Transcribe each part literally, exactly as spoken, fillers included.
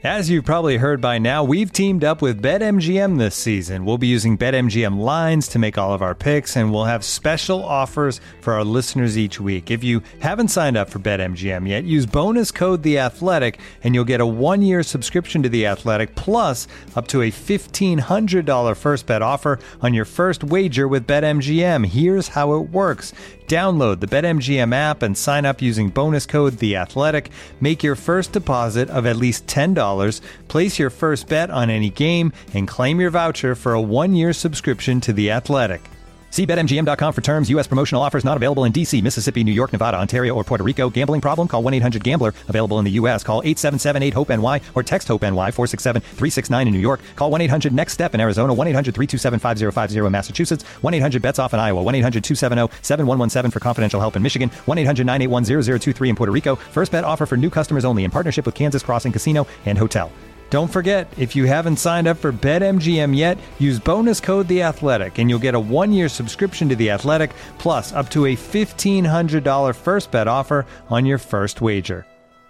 As you've probably heard by now, we've teamed up with BetMGM this season. We'll be using BetMGM lines to make all of our picks, and we'll have special offers for our listeners each week. If you haven't signed up for BetMGM yet, use bonus code The Athletic, and you'll get a one-year subscription to The Athletic, plus up to a fifteen hundred dollars first bet offer on your first wager with BetMGM. Here's how it works. Download the BetMGM app and sign up using bonus code The Athletic. Make your first deposit of at least ten dollars. Place your first bet on any game and claim your voucher for a one-year subscription to The Athletic. See Bet M G M dot com for terms. U S promotional offers not available in D C, Mississippi, New York, Nevada, Ontario, or Puerto Rico. Gambling problem? Call one eight hundred gambler. Available in the U S. Call eight seven seven eight hope N Y or text HOPE-NY four six seven three six nine in New York. Call one eight hundred next step in Arizona. one eight hundred three two seven five zero five zero in Massachusetts. one eight hundred bets off in Iowa. one eight hundred two seven zero seven one one seven for confidential help in Michigan. one eight hundred nine eight one zero zero two three in Puerto Rico. First bet offer for new customers only in partnership with Kansas Crossing Casino and Hotel. Don't forget, if you haven't signed up for BetMGM yet, use bonus code The Athletic, and you'll get a one-year subscription to The Athletic, plus up to a fifteen hundred dollars first bet offer on your first wager.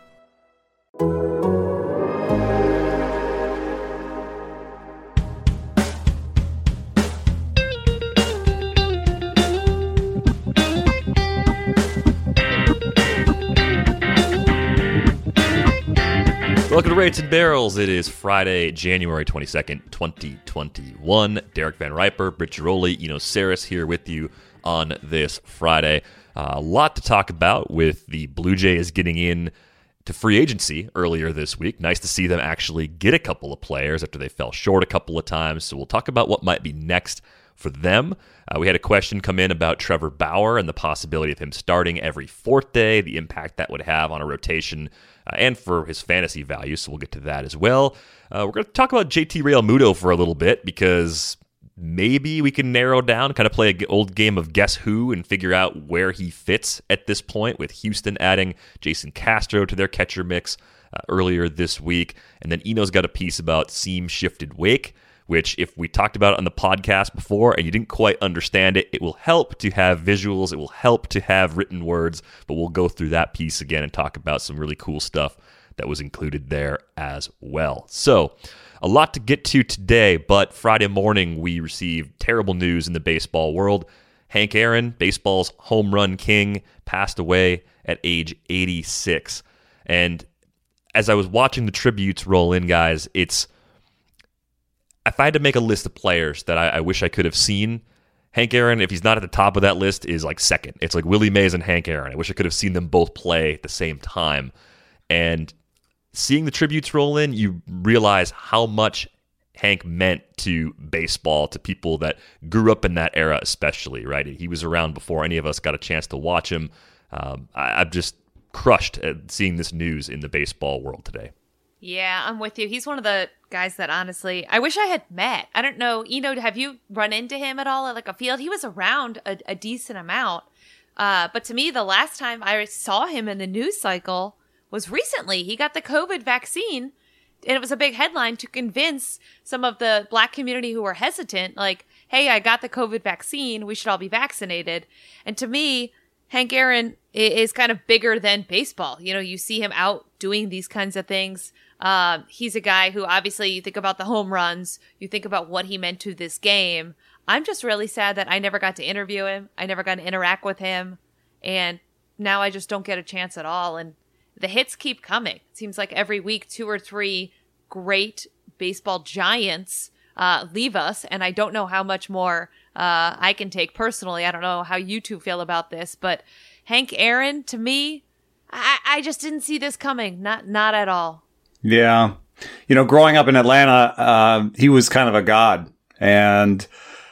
Welcome to Rates and Barrels. It is Friday, January twenty-second, twenty twenty-one. Derek Van Riper, Britt Giroli, Eno Saris here with you on this Friday. Uh, a lot to talk about with the Blue Jays getting in to free agency earlier this week. Nice to see them actually get a couple of players after they fell short a couple of times. So we'll talk about what might be next for them. Uh, we had a question come in about Trevor Bauer and the possibility of him starting every fourth day, the impact that would have on a rotation uh, and for his fantasy value. So we'll get to that as well. Uh, we're going to talk about J T Realmuto for a little bit because maybe we can narrow down, kind of play an old game of Guess Who and figure out where he fits at this point, with Houston adding Jason Castro to their catcher mix uh, earlier this week. And then Eno's got a piece about seam-shifted wake, which if we talked about it on the podcast before and you didn't quite understand it, it will help to have visuals, it will help to have written words, but we'll go through that piece again and talk about some really cool stuff that was included there as well. So, a lot to get to today, but Friday morning we received terrible news in the baseball world. Hank Aaron, baseball's home run king, passed away at age eighty-six. And as I was watching the tributes roll in, guys, it's if I had to make a list of players that I, I wish I could have seen, Hank Aaron, if he's not at the top of that list, is like second. It's like Willie Mays and Hank Aaron. I wish I could have seen them both play at the same time. And seeing the tributes roll in, you realize how much Hank meant to baseball, to people that grew up in that era especially, right? He was around before any of us got a chance to watch him. Um, I, I'm just crushed at seeing this news in the baseball world today. Yeah, I'm with you. He's one of the guys that honestly, I wish I had met. I don't know, Eno, have you run into him at all at like a field? He was around a, a decent amount. Uh, but to me, the last time I saw him in the news cycle was recently. He got the COVID vaccine, and it was a big headline to convince some of the Black community who were hesitant, like, hey, I got the COVID vaccine, we should all be vaccinated. And to me, Hank Aaron is kind of bigger than baseball. You know, you see him out doing these kinds of things. Um, he's a guy who obviously you think about the home runs, you think about what he meant to this game. I'm just really sad that I never got to interview him. I never got to interact with him. And now I just don't get a chance at all. And the hits keep coming. It seems like every week, two or three great baseball giants uh, leave us. And I don't know how much more uh, I can take personally. I don't know how you two feel about this. But Hank Aaron, to me, I, I just didn't see this coming. Not, not at all. Yeah. You know, growing up in Atlanta, uh, he was kind of a god. And,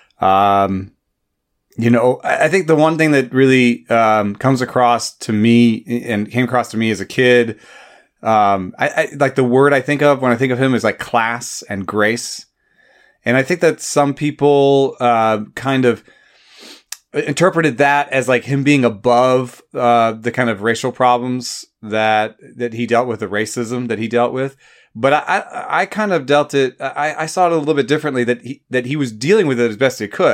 um, you know, I think the one thing that really um, comes across to me and came across to me as a kid, um, I, I like the word I think of when I think of him is like class and grace. And I think that some people uh, kind of interpreted that as like him being above uh, the kind of racial problems that that he dealt with, the racism that he dealt with. But I, I, I kind of dealt it. I, I saw it a little bit differently, that he that he was dealing with it as best he could.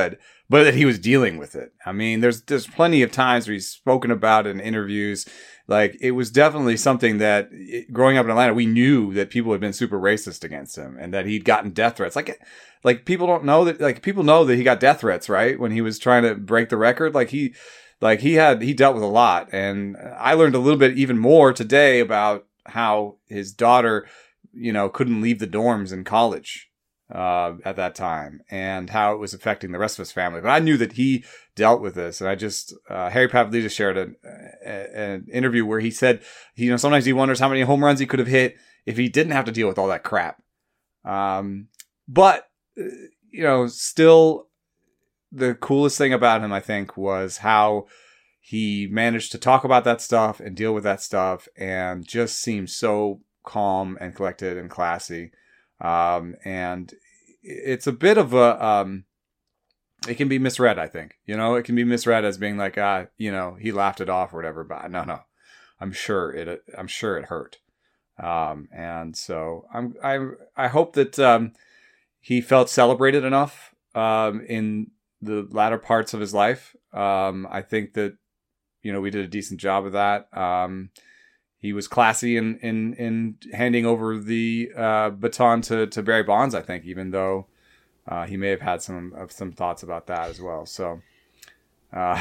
but that he was dealing with it. I mean, there's there's plenty of times where he's spoken about it in interviews. Like, it was definitely something that, it, growing up in Atlanta, we knew that people had been super racist against him and that he'd gotten death threats. Like, like people don't know that, like, people know that he got death threats, right? When he was trying to break the record. Like, he, like, he had, he dealt with a lot. And I learned a little bit even more today about how his daughter, you know, couldn't leave the dorms in college. Uh, at that time, and how it was affecting the rest of his family. But I knew that he dealt with this. And I just, uh, Harry Pavlidis shared a, a, an interview where he said, you know, sometimes he wonders how many home runs he could have hit if he didn't have to deal with all that crap. Um, but, uh, you know, still the coolest thing about him, I think, was how he managed to talk about that stuff and deal with that stuff and just seemed so calm and collected and classy. Um, and it's a bit of a, um, it can be misread, I think, you know, it can be misread as being like, ah, you know, he laughed it off or whatever, but no, no, I'm sure it, I'm sure it hurt. Um, and so I'm, I, I hope that, um, he felt celebrated enough, um, in the latter parts of his life. Um, I think that, you know, we did a decent job of that. Um, He was classy in, in, in handing over the uh, baton to, to Barry Bonds, I think, even though uh, he may have had some of some thoughts about that as well. So, uh,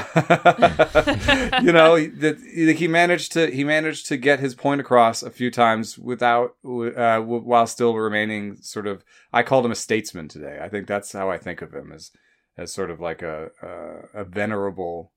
you know, that he managed to he managed to get his point across a few times without uh, while still remaining sort of. I called him a statesman today. I think that's how I think of him, as as sort of like a a, a venerable.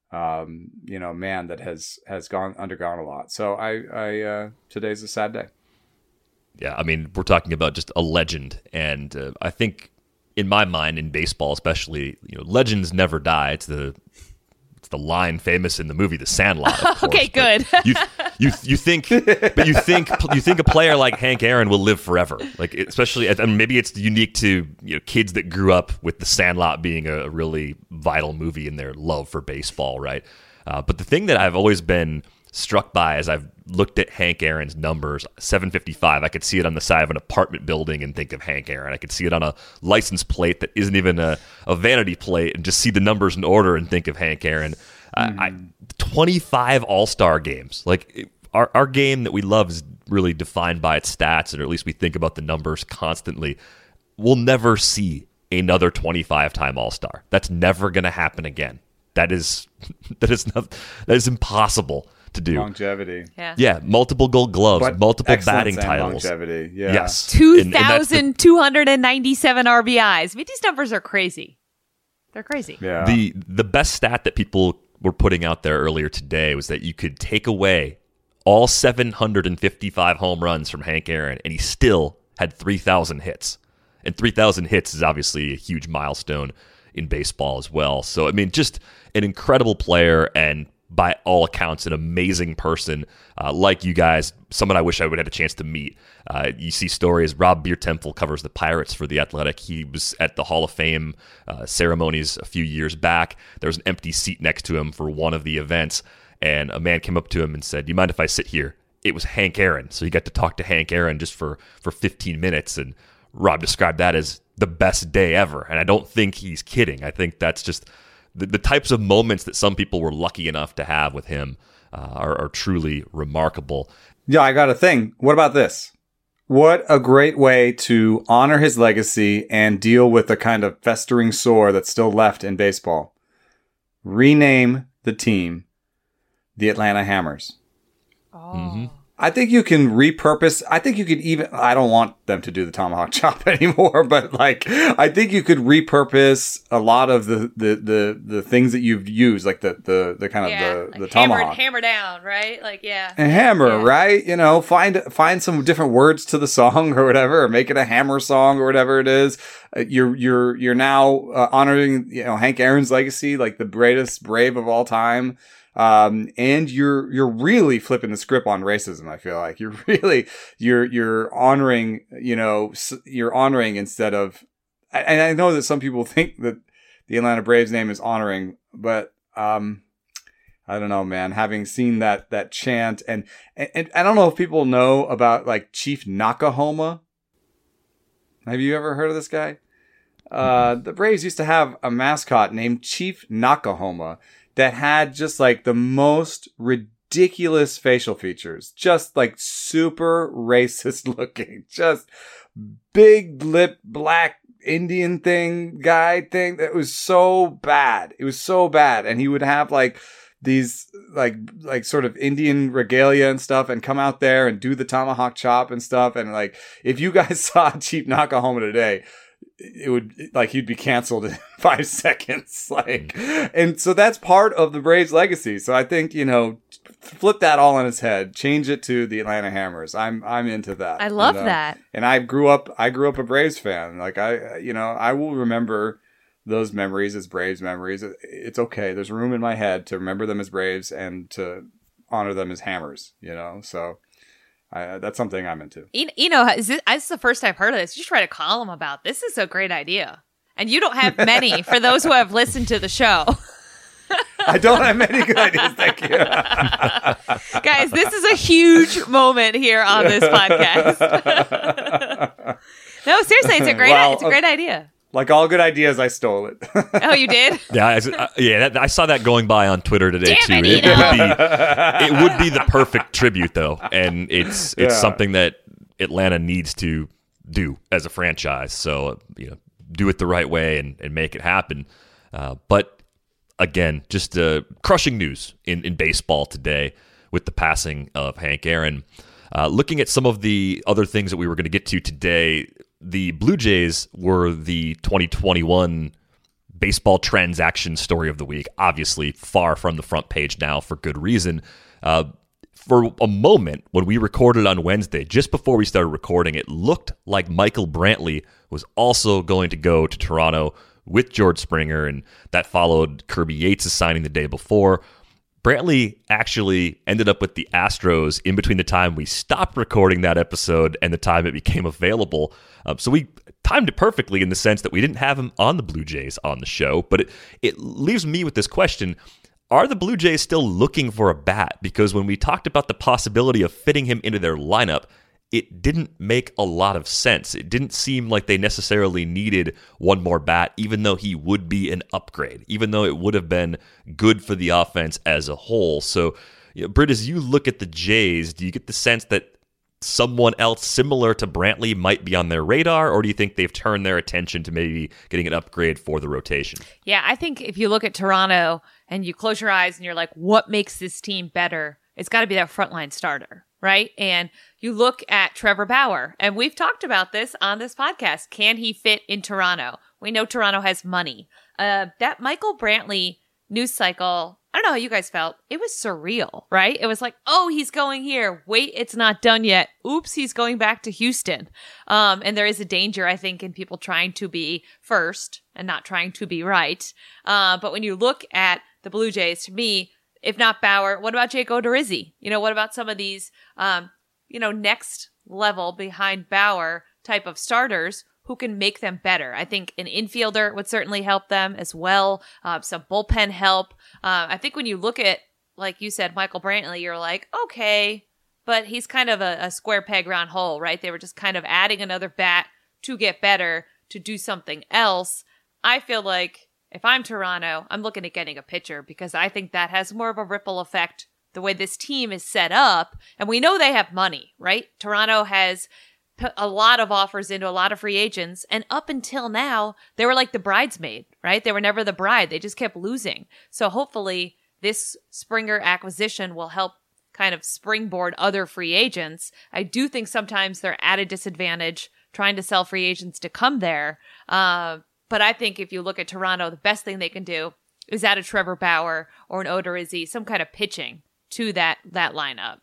Um, you know, man that has, has gone, undergone a lot. So I, I, uh, today's a sad day. Yeah. I mean, we're talking about just a legend. And, uh, I think in my mind, in baseball, especially, you know, legends never die. It's the, it's the line famous in the movie, The Sandlot. Of course. Okay, good. you, you, you think, but you think, you think a player like Hank Aaron will live forever. Like, especially, I mean, maybe it's unique to, you know, kids that grew up with The Sandlot being a really vital movie in their love for baseball, right? Uh, but the thing that I've always been struck by as I've looked at Hank Aaron's numbers, seven fifty-five, I could see it on the side of an apartment building and think of Hank Aaron. I could see it on a license plate that isn't even a, a vanity plate and just see the numbers in order and think of Hank Aaron. Mm. I, I, twenty-five All-Star games. Like, it, our, our game that we love is really defined by its stats, and or at least we think about the numbers constantly. We'll never see another twenty-five-time All-Star. That's never going to happen again. That is that is not, that is impossible to do. Longevity. Yeah. Yeah, multiple gold gloves, But multiple batting excellence and titles. longevity. Yeah. Yes. two And- and that's the- thousand two hundred ninety-seven R B Is. I mean, these numbers are crazy. They're crazy. Yeah. The the best stat that people were putting out there earlier today was that you could take away all seven hundred fifty-five home runs from Hank Aaron, and he still had three thousand hits. And three thousand hits is obviously a huge milestone in baseball as well. So, I mean, just an incredible player and by all accounts, an amazing person, uh, like you guys, someone I wish I would have had a chance to meet. Uh, you see stories, Rob Biertemple covers the Pirates for The Athletic. He was at the Hall of Fame uh, ceremonies a few years back. There was an empty seat next to him for one of the events, and a man came up to him and said, "Do you mind if I sit here?" It was Hank Aaron. So you got to talk to Hank Aaron just for, for fifteen minutes, and Rob described that as the best day ever. And I don't think he's kidding. I think that's just the, the types of moments that some people were lucky enough to have with him uh, are, are truly remarkable. Yeah, I got a thing. What about this? What a great way to honor his legacy and deal with the kind of festering sore that's still left in baseball. Rename the team the Atlanta Hammers. Oh. Mm-hmm. I think you can repurpose. I think you could even, I don't want them to do the tomahawk chop anymore, but like, I think you could repurpose a lot of the, the, the, the things that you've used, like the, the, the kind of Yeah, the, like the hammer, tomahawk. hammer down, right? Like, yeah. A hammer, Yeah. right? You know, find, find some different words to the song or whatever, or make it a hammer song or whatever it is. Uh, you're, you're, you're now uh, honoring, you know, Hank Aaron's legacy, like the greatest brave of all time. Um, and you're, you're really flipping the script on racism. I feel like you're really, you're, you're honoring, you know, you're honoring instead of, and I know that some people think that the Atlanta Braves name is honoring, but, um, I don't know, man, having seen that, that chant and, and, and I don't know if people know about like Chief Nakahoma. Have you ever heard of this guy? uh, the Braves used to have a mascot named Chief Nakahoma that had just like the most ridiculous facial features, just like super racist looking, just big lip, black Indian thing, guy thing. That was so bad. It was so bad. And he would have like these like like sort of Indian regalia and stuff and come out there and do the tomahawk chop and stuff. And like, if you guys saw Chief Nakahoma today, it would like he'd be canceled in five seconds. Like, and so that's part of the Braves legacy. So I think, you know, flip that all on its head, change it to the Atlanta Hammers. I'm I'm into that. I love you know? that. And I grew up I grew up a Braves fan. Like I you know, I will remember those memories as Braves memories. It's okay. There's room in my head to remember them as Braves and to honor them as Hammers, you know? So I, that's something I'm into. You, you know, is this, this is the first I've heard of this. You should write a column about this. Is a great idea. And you don't have many for those who have listened to the show. I don't have many good ideas. Thank you. Guys, this is a huge moment here on this podcast. No, seriously, it's a great Well, it's a great idea. Like all good ideas, I stole it. Oh, you did? Yeah, I, I- yeah. That, I saw that going by on Twitter today Damn too. it, It, Eno. would be, it would be the perfect tribute, though, and it's it's Yeah. something that Atlanta needs to do as a franchise. So you know, do it the right way and, and make it happen. Uh, but again, just uh, crushing news in, in baseball today with the passing of Hank Aaron. Uh, looking at some of the other things that we were going to get to today, the Blue Jays were the twenty twenty-one baseball transaction story of the week. Obviously, far from the front page now for good reason. Uh, for a moment, when we recorded on Wednesday, just before we started recording, it looked like Michael Brantley was also going to go to Toronto with George Springer, and that followed Kirby Yates' signing the day before. Brantley actually ended up with the Astros in between the time we stopped recording that episode and the time it became available. Um, so we timed it perfectly in the sense that we didn't have him on the Blue Jays on the show. But it, it leaves me with this question. Are the Blue Jays still looking for a bat? Because when we talked about the possibility of fitting him into their lineup, it didn't make a lot of sense. It didn't seem like they necessarily needed one more bat, even though he would be an upgrade, even though it would have been good for the offense as a whole. So, you know, Britt, as you look at the Jays, do you get the sense that someone else similar to Brantley might be on their radar, or do you think they've turned their attention to maybe getting an upgrade for the rotation? Yeah, I think if you look at Toronto and you close your eyes and you're like, what makes this team better? It's got to be that frontline starter, right? And you look at Trevor Bauer, and we've talked about this on this podcast. Can he fit in Toronto? We know Toronto has money. Uh, that Michael Brantley news cycle, I don't know how you guys felt. It was surreal, right? It was like, oh, he's going here. Wait, it's not done yet. Oops, he's going back to Houston. Um, and there is a danger, I think, in people trying to be first and not trying to be right. Uh, but when you look at the Blue Jays, to me, if not Bauer, what about Jake Odorizzi? You know, what about some of these, um, you know, next level behind Bauer type of starters who can make them better? I think an infielder would certainly help them as well. Uh, some bullpen help. Uh, I think when you look at, like you said, Michael Brantley, you're like, okay, but he's kind of a, a square peg round hole, right? They were just kind of adding another bat to get better, to do something else. I feel like if I'm Toronto, I'm looking at getting a pitcher because I think that has more of a ripple effect the way this team is set up. And we know they have money, right? Toronto has put a lot of offers into a lot of free agents. And up until now, they were like the bridesmaid, right? They were never the bride. They just kept losing. So hopefully this Springer acquisition will help kind of springboard other free agents. I do think sometimes they're at a disadvantage trying to sell free agents to come there. Uh, But I think if you look at Toronto, the best thing they can do is add a Trevor Bauer or an Odorizzi, some kind of pitching to that that lineup.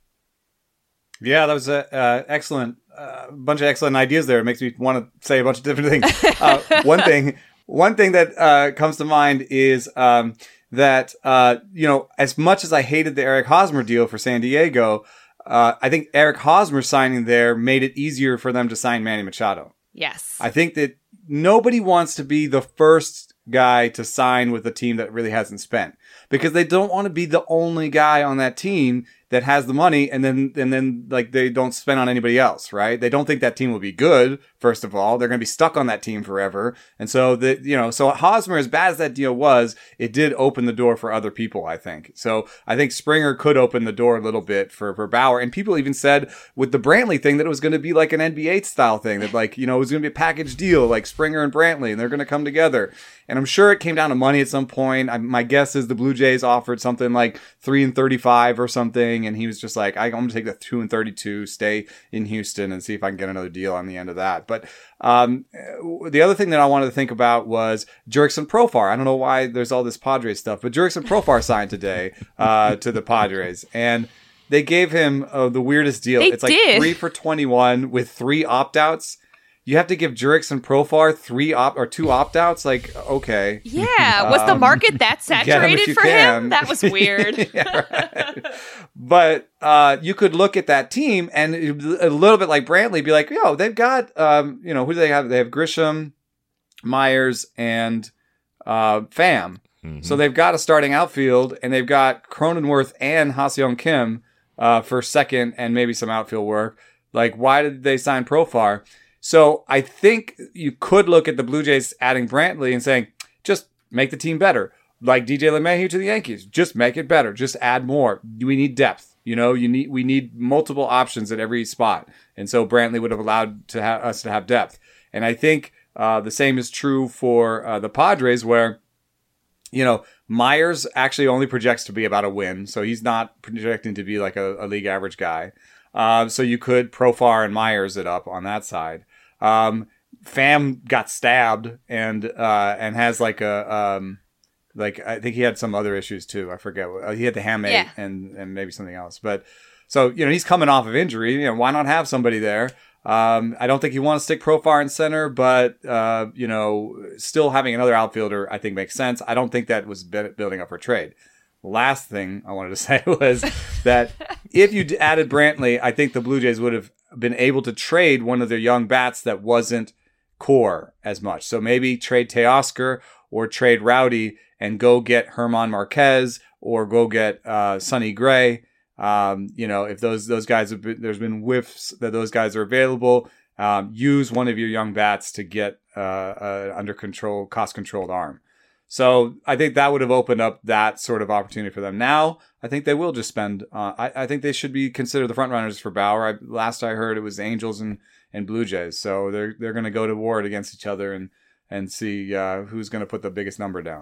Yeah, that was a uh, excellent, uh, bunch of excellent ideas there. It makes me want to say a bunch of different things. Uh, one thing, one thing that uh, comes to mind is um, that uh, you know, as much as I hated the Eric Hosmer deal for San Diego, uh, I think Eric Hosmer signing there made it easier for them to sign Manny Machado. Yes, I think that nobody wants to be the first guy to sign with a team that really hasn't spent, because they don't want to be the only guy on that team that has the money, and then and then like they don't spend on anybody else, right? They don't think that team will be good. First of all, they're going to be stuck on that team forever, and so the you know so Hosmer, as bad as that deal was, it did open the door for other people. I think so. I think Springer could open the door a little bit for for Bauer, and people even said with the Brantley thing that it was going to be like an N B A style thing, that like you know it was going to be a package deal like Springer and Brantley, and they're going to come together. And I'm sure it came down to money at some point. I, my guess is the Blue Jays offered something like three and thirty-five or something. And he was just like, I'm going to take the two and thirty-two, stay in Houston and see if I can get another deal on the end of that. But um, the other thing that I wanted to think about was Jurickson Profar. I don't know why there's all this Padres stuff, but Jurickson Profar signed today uh, to the Padres. And they gave him uh, the weirdest deal. They it's like did. three for twenty-one with three opt-outs. You have to give Jurickson Profar three op or two opt-outs? Like, okay. Yeah. Was the market that saturated for can. him? That was weird. Yeah, right. But uh, you could look at that team and a little bit like Brantley, be like, yo, they've got, um, you know, who do they have? They have Grisham, Myers, and uh, Pham. Mm-hmm. So they've got a starting outfield, and they've got Cronenworth and Ha-Seong Kim uh, for second and maybe some outfield work. Like, why did they sign Profar? So I think you could look at the Blue Jays adding Brantley and saying, just make the team better. Like D J LeMahieu to the Yankees, just make it better. Just add more. We need depth. You know, you need we need multiple options at every spot. And so Brantley would have allowed to ha- us to have depth. And I think uh, the same is true for uh, the Padres, where, you know, Myers actually only projects to be about a win. So he's not projecting to be like a, a league average guy. Uh, so you could Profar and Myers it up on that side. Um, Pham got stabbed and uh, and has like a um, like I think he had some other issues too. I forget. He had the hamate yeah. and and maybe something else. But so you know he's coming off of injury. You know, why not have somebody there? Um, I don't think you want to stick Profar in center, but uh, you know, still having another outfielder I think makes sense. I don't think that was building up for trade. Last thing I wanted to say was that if you added Brantley, I think the Blue Jays would have been able to trade one of their young bats that wasn't core as much. So maybe trade Teoscar or trade Rowdy and go get Herman Marquez or go get uh, Sonny Gray. Um, you know, if those those guys have been, there's been whiffs that those guys are available. Um, use one of your young bats to get uh, uh, under control, cost controlled arm. So I think that would have opened up that sort of opportunity for them. Now, I think they will just spend. Uh, I, I think they should be considered the front runners for Bauer. I, last I heard, it was Angels and, and Blue Jays. So they're they're going to go to war against each other and and see uh, who's going to put the biggest number down.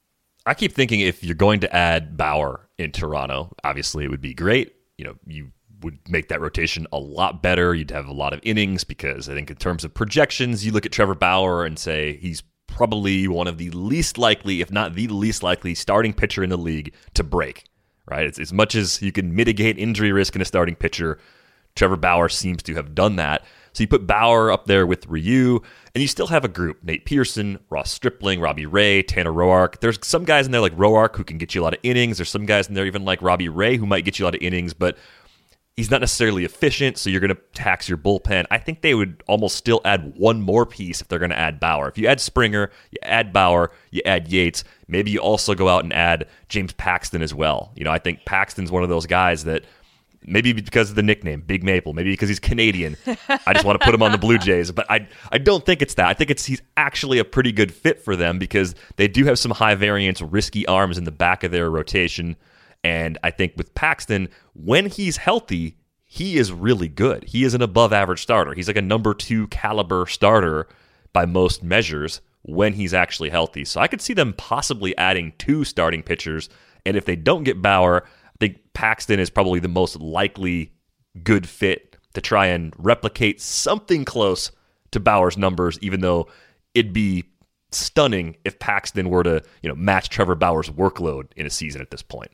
I keep thinking if you're going to add Bauer in Toronto, obviously it would be great. You know, you would make that rotation a lot better. You'd have a lot of innings because I think in terms of projections, you look at Trevor Bauer and say he's probably one of the least likely, if not the least likely, starting pitcher in the league to break, right? It's as much as you can mitigate injury risk in a starting pitcher, Trevor Bauer seems to have done that. So you put Bauer up there with Ryu, and you still have a group. Nate Pearson, Ross Stripling, Robbie Ray, Tanner Roark. There's some guys in there like Roark who can get you a lot of innings. There's some guys in there even like Robbie Ray who might get you a lot of innings, but he's not necessarily efficient, so you're going to tax your bullpen. I think they would almost still add one more piece if they're going to add Bauer. If you add Springer, you add Bauer, you add Yates, maybe you also go out and add James Paxton as well. You know, I think Paxton's one of those guys that maybe because of the nickname, Big Maple, maybe because he's Canadian, I just want to put him on the Blue Jays. But I I don't think it's that. I think it's he's actually a pretty good fit for them because they do have some high variance, risky arms in the back of their rotation. And I think with Paxton, when he's healthy, he is really good. He is an above average starter. He's like a number two caliber starter by most measures when he's actually healthy. So I could see them possibly adding two starting pitchers. And if they don't get Bauer, I think Paxton is probably the most likely good fit to try and replicate something close to Bauer's numbers, even though it'd be stunning if Paxton were to, you know, match Trevor Bauer's workload in a season at this point.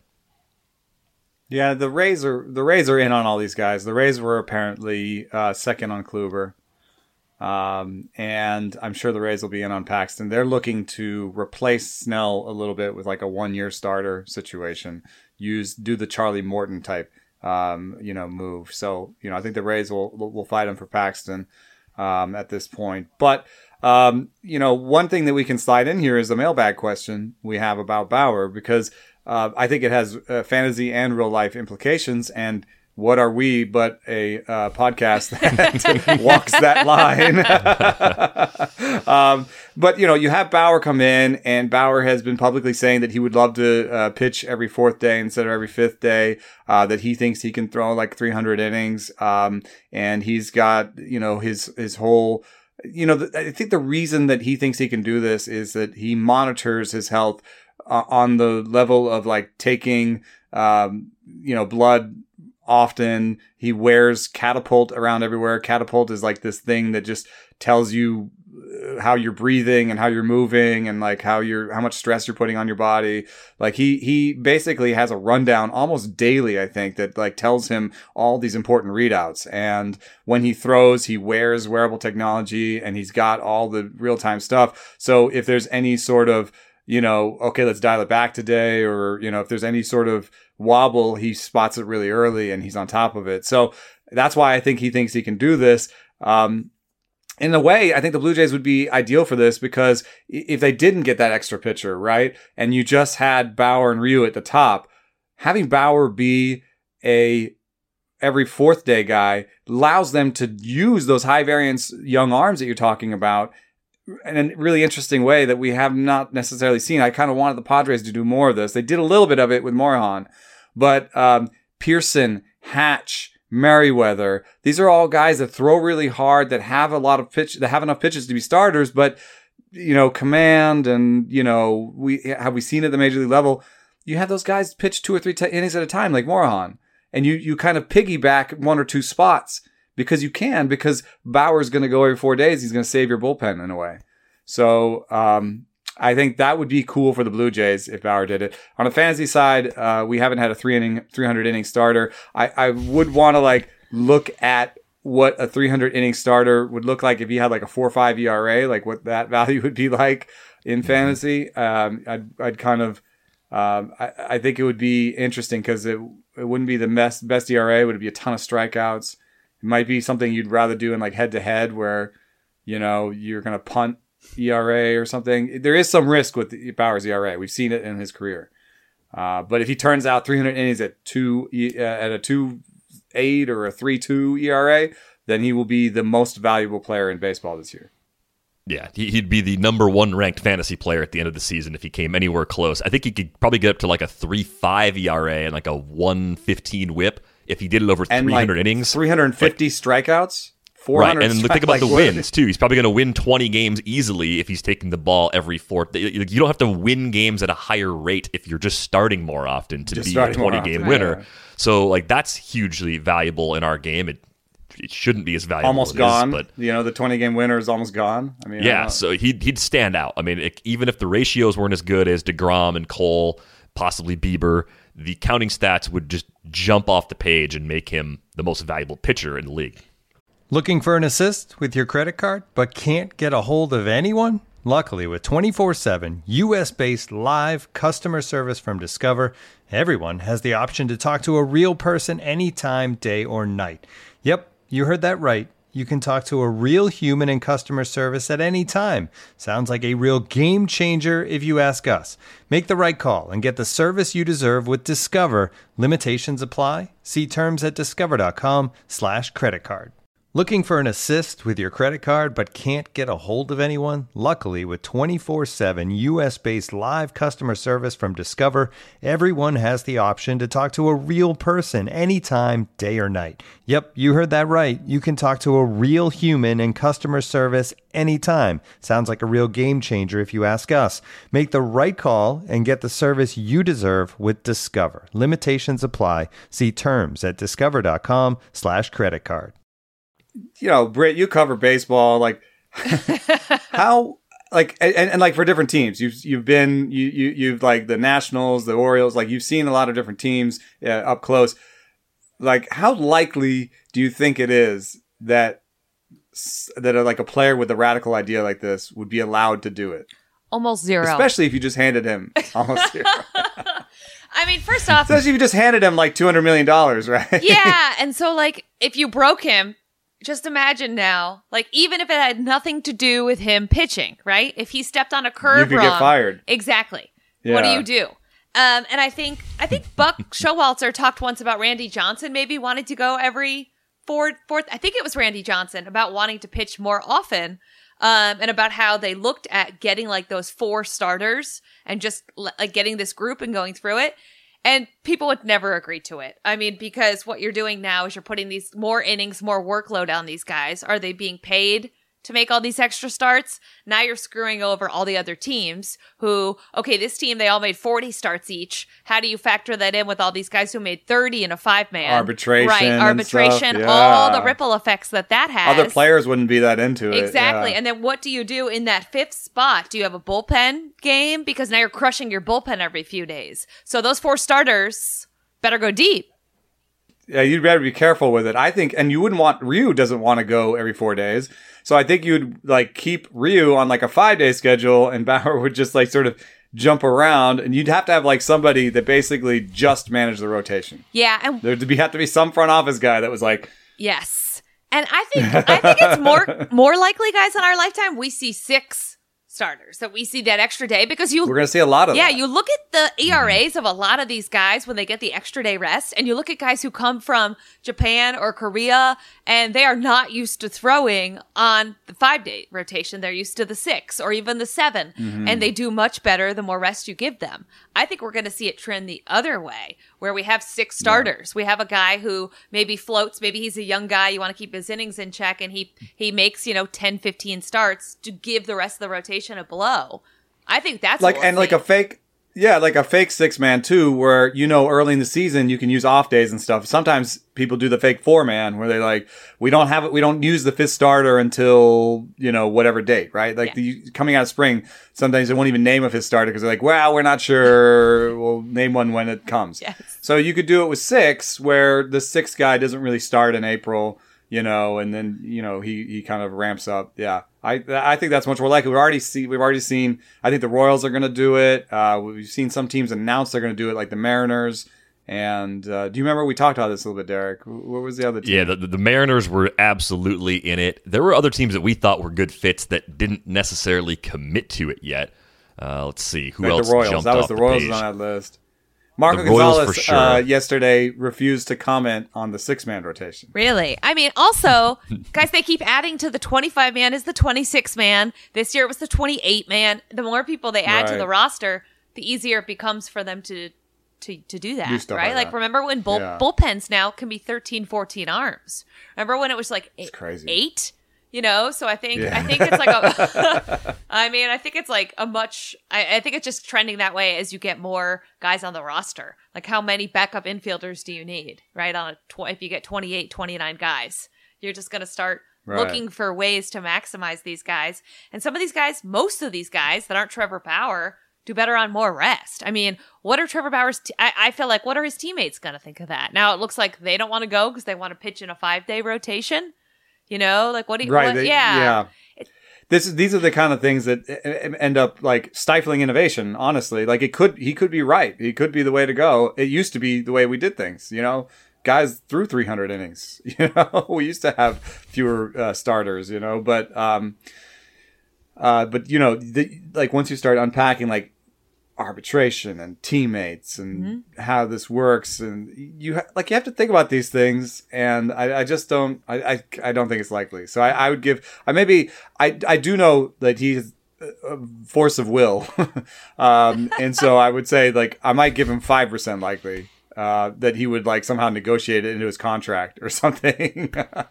Yeah, the Rays are the Rays are in on all these guys. The Rays were apparently uh, second on Kluber, um, and I'm sure the Rays will be in on Paxton. They're looking to replace Snell a little bit with like a one-year starter situation. Use do the Charlie Morton type, um, you know, move. So you know, I think the Rays will will fight him for Paxton um, at this point. But um, you know, one thing that we can slide in here is the mailbag question we have about Bauer because. uh, I think it has uh, fantasy and real life implications. And what are we but a uh, podcast that walks that line? um, but, you know, you have Bauer come in, and Bauer has been publicly saying that he would love to uh, pitch every fourth day instead of every fifth day, uh, that he thinks he can throw like three hundred innings. Um, and he's got, you know, his, his whole, you know, th- I think the reason that he thinks he can do this is that he monitors his health uh, on the level of like taking, um, you know, blood often. He wears Catapult around everywhere. Catapult is like this thing that just tells you how you're breathing and how you're moving and like how you're, how much stress you're putting on your body. Like he, he basically has a rundown almost daily, I think, that like tells him all these important readouts. And when he throws, he wears wearable technology and he's got all the real time stuff. So if there's any sort of, you know, okay, let's dial it back today, or, you know, if there's any sort of wobble, he spots it really early and he's on top of it. So that's why I think he thinks he can do this. Um, in a way, I think the Blue Jays would be ideal for this, because if they didn't get that extra pitcher, right, and you just had Bauer and Ryu at the top, having Bauer be a every fourth day guy allows them to use those high variance young arms that you're talking about in a really interesting way that we have not necessarily seen. I kind of wanted the Padres to do more of this. They did a little bit of it with Morejon, but um, Pearson, Hatch, Merriweather, these are all guys that throw really hard, that have a lot of pitch, that have enough pitches to be starters, but, you know, command and, you know, we have we seen at the major league level, you have those guys pitch two or three t- innings at a time, like Morejon, and you, you kind of piggyback one or two spots. Because you can, because Bauer's going to go every four days. He's going to save your bullpen in a way. So um, I think that would be cool for the Blue Jays if Bauer did it. On the fantasy side, uh, we haven't had a three inning, three hundred inning starter. I, I would want to like look at what a three hundred inning starter would look like if he had like a four or five E R A, like what that value would be like in fantasy. Um, I'd, I'd kind of, um, I, I think it would be interesting, because it it wouldn't be the best best E R A. It would be a ton of strikeouts. It might be something you'd rather do in like head to head, where, you know, you're going to punt E R A or something. There is some risk with Bauer's E R A. We've seen it in his career. Uh, but if he turns out three hundred innings at two uh, at a two eight or a three two E R A, then he will be the most valuable player in baseball this year. Yeah, he'd be the number one ranked fantasy player at the end of the season if he came anywhere close. I think he could probably get up to like a three five E R A and like a one fifteen whip if he did it over and three hundred like innings. three hundred fifty like, strikeouts? four hundred right, and stri- think about like, the wins, too. He's probably going to win twenty games easily if he's taking the ball every fourth. You don't have to win games at a higher rate if you're just starting more often to just be a twenty-game winner. Yeah. So, like, that's hugely valuable in our game. It it shouldn't be as valuable. Almost as gone. Is, but you know, the twenty-game winner is almost gone. I mean, yeah, I so he'd, he'd stand out. I mean, it, even if the ratios weren't as good as DeGrom and Cole, possibly Bieber, the counting stats would just jump off the page and make him the most valuable pitcher in the league. Looking for an assist with your credit card, but can't get a hold of anyone? Luckily, with twenty-four seven U S-based live customer service from Discover, everyone has the option to talk to a real person anytime, day or night. Yep, you heard that right. You can talk to a real human in customer service at any time. Sounds like a real game changer if you ask us. Make the right call and get the service you deserve with Discover. Limitations apply. See terms at discover.com slash credit card. Looking for an assist with your credit card but can't get a hold of anyone? Luckily, with twenty-four seven U S-based live customer service from Discover, everyone has the option to talk to a real person anytime, day or night. Yep, you heard that right. You can talk to a real human in customer service anytime. Sounds like a real game changer if you ask us. Make the right call and get the service you deserve with Discover. Limitations apply. See terms at discover.com slash credit card. You know, Britt, you cover baseball. Like, how, like, and, and like for different teams, you've you've been you you you've like the Nationals, the Orioles. Like, you've seen a lot of different teams uh, up close. Like, how likely do you think it is that that a, like a player with a radical idea like this would be allowed to do it? Almost zero. Especially if you just handed him almost zero. I mean, first off, especially if you just handed him like two hundred million dollars, right? Yeah, and so like if you broke him. Just imagine now, like, even if it had nothing to do with him pitching, right? If he stepped on a curb you could wrong, get fired. Exactly. Yeah. What do you do? Um, and I think I think Buck Showalter talked once about Randy Johnson maybe wanted to go every fourth, fourth. I think it was Randy Johnson about wanting to pitch more often, um, and about how they looked at getting like those four starters and just like getting this group and going through it. And people would never agree to it. I mean, because what you're doing now is you're putting these more innings, more workload on these guys. Are they being paid to make all these extra starts? Now you're screwing over all the other teams who, okay, this team, they all made forty starts each. How do you factor that in with all these guys who made thirty in a five-man? Arbitration. Right, and arbitration, stuff, yeah. all the ripple effects that that has. Other players wouldn't be that into it. Exactly. Yeah. And then what do you do in that fifth spot? Do you have a bullpen game? Because now you're crushing your bullpen every few days. So those four starters better go deep. Yeah, you'd better be careful with it. I think, and you wouldn't want, Ryu doesn't want to go every four days. So I think you'd like keep Ryu on like a five day schedule and Bauer would just like sort of jump around and you'd have to have like somebody that basically just managed the rotation. Yeah. And There'd be, have to be some front office guy that was like, yes. And I think, I think it's more, more likely, guys, in our lifetime, we see six starters, that we see that extra day because you we're going to see a lot of yeah that. you look at the E R As of a lot of these guys when they get the extra day rest, and you look at guys who come from Japan or Korea and they are not used to throwing on the five day rotation. They're used to the six or even the seven, Mm-hmm. and they do much better the more rest you give them. I think we're going to see it trend the other way where we have six starters. Yeah. We have a guy who maybe floats, maybe he's a young guy, you want to keep his innings in check, and he he makes, you know, ten, fifteen starts to give the rest of the rotation a blow. I think that's like, what we'll and like see. a fake, yeah, like a fake six man too, where, you know, early in the season, you can use off days and stuff. Sometimes people do the fake four man where they like, we don't have it. We don't use the fifth starter until, you know, whatever date, right? Like Yeah. the, coming out of spring, sometimes they won't even name a fifth starter because they're like, well, we're not sure. We'll name one when it comes. Yes. So you could do it with six where the sixth guy doesn't really start in April, you know, and then, you know, he, he kind of ramps up. Yeah. I I think that's much more likely. We've already see we've already seen. I think the Royals are going to do it. Uh, we've seen some teams announce they're going to do it, like the Mariners. And uh, do you remember we talked about this a little bit, Derek? What was the other team? Yeah, the, the Mariners were absolutely in it. There were other teams that we thought were good fits that didn't necessarily commit to it yet. Uh, let's see who Like else the Royals. jumped That was off the the Royals page. on that list. Marco The Royals Gonzalez for sure. uh, yesterday refused to comment on the six man rotation. Really? I mean, also, guys, they keep adding to the twenty-five man is the twenty-six man. This year it was the twenty-eight man. The more people they add to Right. the roster, the easier it becomes for them to to, to do that, Do stuff right? like Like, that. remember when bull, Yeah. bullpens now can be thirteen, fourteen arms? Remember when it was like eight? crazy. eight? You know, so I think Yeah. I think it's like a. I mean, I think it's like a much. I, I think it's just trending that way as you get more guys on the roster. Like, how many backup infielders do you need, right? On a tw- if you get twenty-eight, twenty-nine guys, you're just going to start Right. looking for ways to maximize these guys. And some of these guys, most of these guys that aren't Trevor Bauer, do better on more rest. I mean, what are Trevor Bauer's? T- I, I feel like what are his teammates going to think of that? Now it looks like they don't want to go because they want to pitch in a five day rotation. You know, like what do you? Right. what- they- yeah. This is these are the kind of things that e- e- end up like stifling innovation. Honestly, like it could he could be right. He could be the way to go. It used to be the way we did things. You know, guys threw three hundred innings. You know, we used to have fewer uh, starters. You know, but um, uh, but you know, the, like once you start unpacking like arbitration and teammates and Mm-hmm. how this works, and you ha- like you have to think about these things, and I, I just don't I, I I don't think it's likely. So I, I would give I maybe I I do know that he's a force of will, um, and so I would say like I might give him five percent likely. Uh, that he would like somehow negotiate it into his contract or something.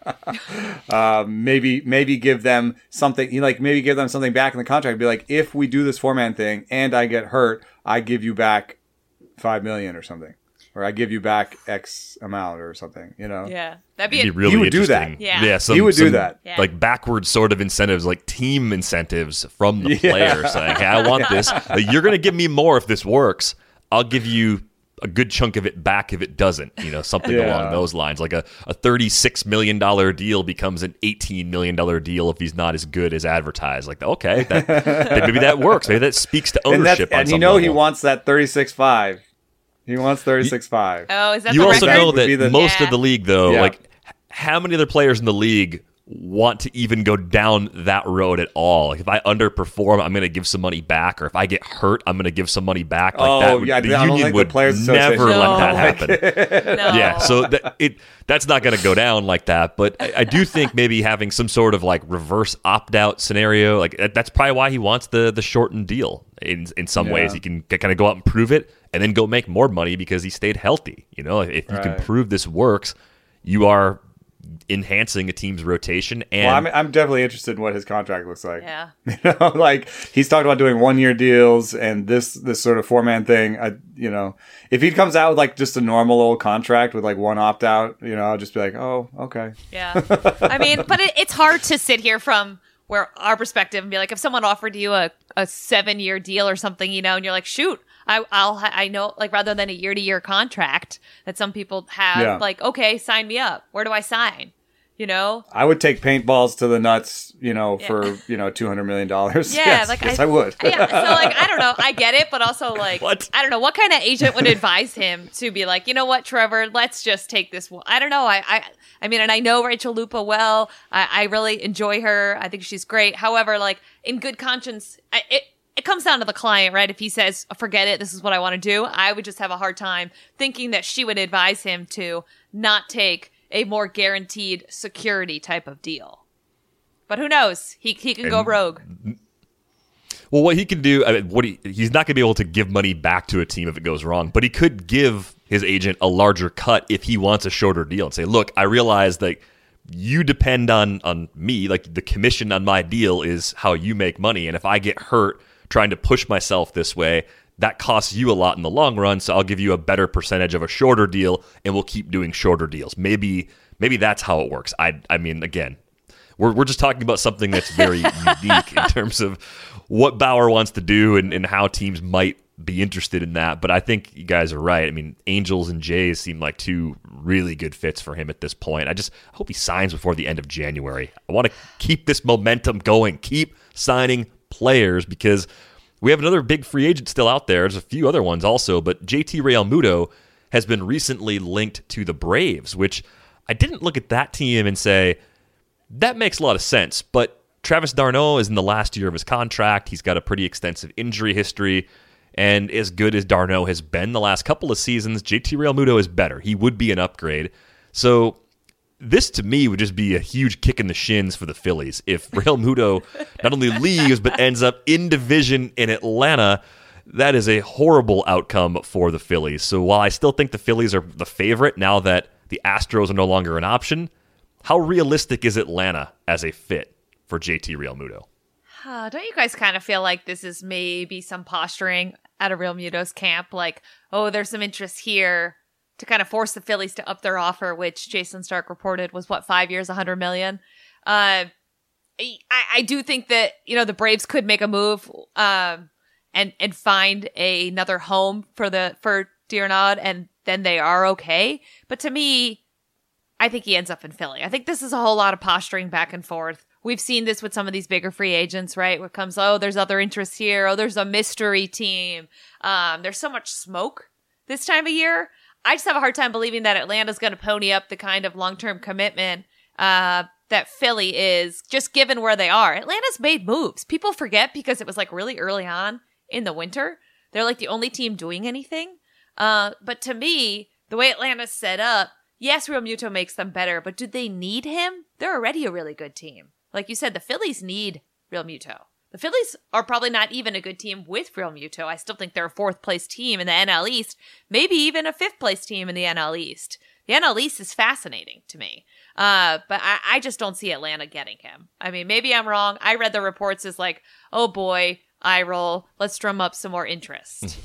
um, maybe, maybe give them something. You like maybe give them something back in the contract. Be like, if we do this four man thing and I get hurt, I give you back five million or something, or I give you back X amount or something. You know? Yeah, that'd be, It'd a, be really He would do that. interesting. Yeah. yeah some, He would do some, that. Yeah. Like backward sort of incentives, like team incentives from the Yeah. players. Like, hey, I want this. Like, you're going to give me more if this works. I'll give you a good chunk of it back if it doesn't. You know, something Yeah. along those lines. Like a, a thirty-six million dollars deal becomes an eighteen million dollars deal if he's not as good as advertised. Like, okay, that, that- maybe that works. Maybe that speaks to And that's ownership on and you some know level. he wants that thirty-six five. He wants thirty-six five. oh, is that You the also record? know Would that be the- most Yeah. of the league, though, Yeah. like h- how many other players in the league want to even go down that road at all. Like if I underperform, I'm going to give some money back, or if I get hurt, I'm going to give some money back. Like oh, that would, yeah, the I don't union think would the Players never Association- let that No. happen. No. Yeah, so th- it that's not going to go down like that. But I, I do think maybe having some sort of like reverse opt out scenario, like that- that's probably why he wants the the shortened deal. In in some Yeah. ways, he can kind of go out and prove it, and then go make more money because he stayed healthy. You know, if you can Right. prove this works, you are enhancing a team's rotation. And Well, I'm, I'm definitely interested in what his contract looks like. Yeah. You know, like he's talked about doing one year deals and this this sort of four man thing. I, you know, if he comes out with like just a normal old contract with like one opt out, you know, I'll just be like, oh, okay. Yeah. I mean, but it, it's hard to sit here from where our perspective and be like, if someone offered you a, a seven year deal or something, you know, and you're like, shoot, I, I'll, ha- I know, like rather than a year to year contract that some people have, Yeah. like, okay, sign me up. Where do I sign? You know? I would take paintballs to the nuts, you know, Yeah. for, you know, two hundred million dollars. Yeah, yes, like yes, I, would. Yeah, so like I don't know, I get it, but also like What? I don't know what kind of agent would advise him to be like, you know what, Trevor, let's just take this. one. I don't know. I I, I mean, and I know Rachel Lupa well. I, I really enjoy her. I think she's great. However, like in good conscience, I, it. It comes down to the client, right? If he says, forget it, this is what I want to do, I would just have a hard time thinking that she would advise him to not take a more guaranteed security type of deal. But who knows? He he can go And- rogue. Well, what he can do, I mean, what he, he's not going to be able to give money back to a team if it goes wrong, but he could give his agent a larger cut if he wants a shorter deal and say, look, I realize that you depend on, on me, like the commission on my deal is how you make money. And if I get hurt trying to push myself this way, that costs you a lot in the long run. So I'll give you a better percentage of a shorter deal and we'll keep doing shorter deals. Maybe, maybe that's how it works. I, I mean, again, We're we're just talking about something that's very unique in terms of what Bauer wants to do and, and how teams might be interested in that. But I think you guys are right. I mean, Angels and Jays seem like two really good fits for him at this point. I just hope he signs before the end of January. I want to keep this momentum going, keep signing players because we have another big free agent still out there. There's a few other ones also, but J T Realmuto has been recently linked to the Braves, which I didn't look at that team and say, that makes a lot of sense, but Travis d'Arnaud is in the last year of his contract. He's got a pretty extensive injury history, and as good as d'Arnaud has been the last couple of seasons, J T Realmuto is better. He would be an upgrade. So this, to me, would just be a huge kick in the shins for the Phillies if Realmuto not only leaves, but ends up in division in Atlanta. That is a horrible outcome for the Phillies. So while I still think the Phillies are the favorite now that the Astros are no longer an option, how realistic is Atlanta as a fit for J T Realmuto? Uh, don't you guys kind of feel like this is maybe some posturing out of Realmuto's camp? Like, oh, there's some interest here to kind of force the Phillies to up their offer, which Jason Stark reported was, what, five years, one hundred million dollars? Uh, I, I do think that, you know, the Braves could make a move um, and and find a, another home for the for d'Arnaud, and then they are okay. But to me, I think he ends up in Philly. I think this is a whole lot of posturing back and forth. We've seen this with some of these bigger free agents, right? Where it comes, oh, there's other interests here. Oh, there's a mystery team. Um, there's so much smoke this time of year. I just have a hard time believing that Atlanta's going to pony up the kind of long-term commitment uh, that Philly is, just given where they are. Atlanta's made moves. People forget because it was like really early on in the winter. They're like the only team doing anything. Uh, but to me, the way Atlanta's set up, yes, Realmuto makes them better, but do they need him? They're already a really good team. Like you said, the Phillies need Realmuto. The Phillies are probably not even a good team with Realmuto. I still think they're a fourth place team in the N L East, maybe even a fifth place team in the N L East. The N L East is fascinating to me. Uh, but I, I just don't see Atlanta getting him. I mean, maybe I'm wrong. I read the reports as like, oh boy, eye roll, let's drum up some more interest.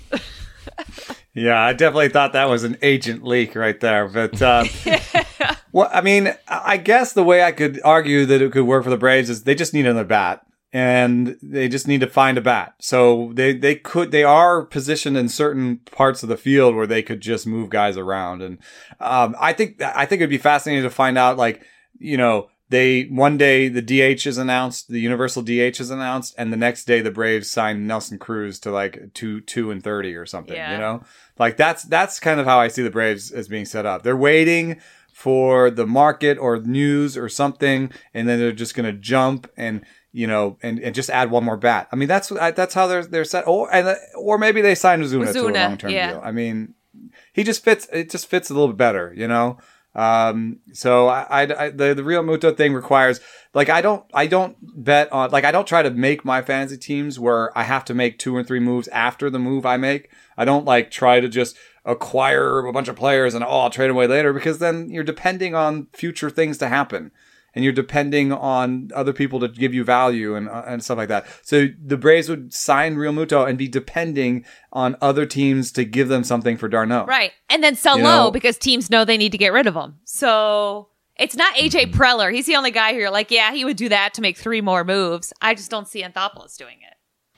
Yeah, I definitely thought that was an agent leak right there. But, uh, well, I mean, I guess the way I could argue that it could work for the Braves is they just need another bat. And they just need to find a bat. So they, they could, they are positioned in certain parts of the field where they could just move guys around. And, um, I think, I think it'd be fascinating to find out, like, you know, they, one day the D H is announced, the universal D H is announced, and the next day the Braves sign Nelson Cruz to like two, two and thirty or something, Yeah. you know? Like that's, that's kind of how I see the Braves as being set up. They're waiting for the market or news or something, and then they're just going to jump and, you know, and, and just add one more bat. I mean, that's that's how they're they're set. Or and or maybe they signed Ozuna, Ozuna to a long term yeah. deal. I mean, he just fits. It just fits a little bit better, you know. Um, so I, I, I the the Real Muto thing requires, like, I don't I don't bet on, like, I don't try to make my fantasy teams where I have to make two or three moves after the move I make. I don't like try to just acquire a bunch of players and, oh, I'll trade them away later, because then you're depending on future things to happen. And you're depending on other people to give you value and uh, and stuff like that. So the Braves would sign Real Muto and be depending on other teams to give them something for d'Arnaud. Right. And then sell you low know? because teams know they need to get rid of him. So it's not A J Preller. He's the only guy who you're like, yeah, he would do that to make three more moves. I just don't see Anthopoulos doing it.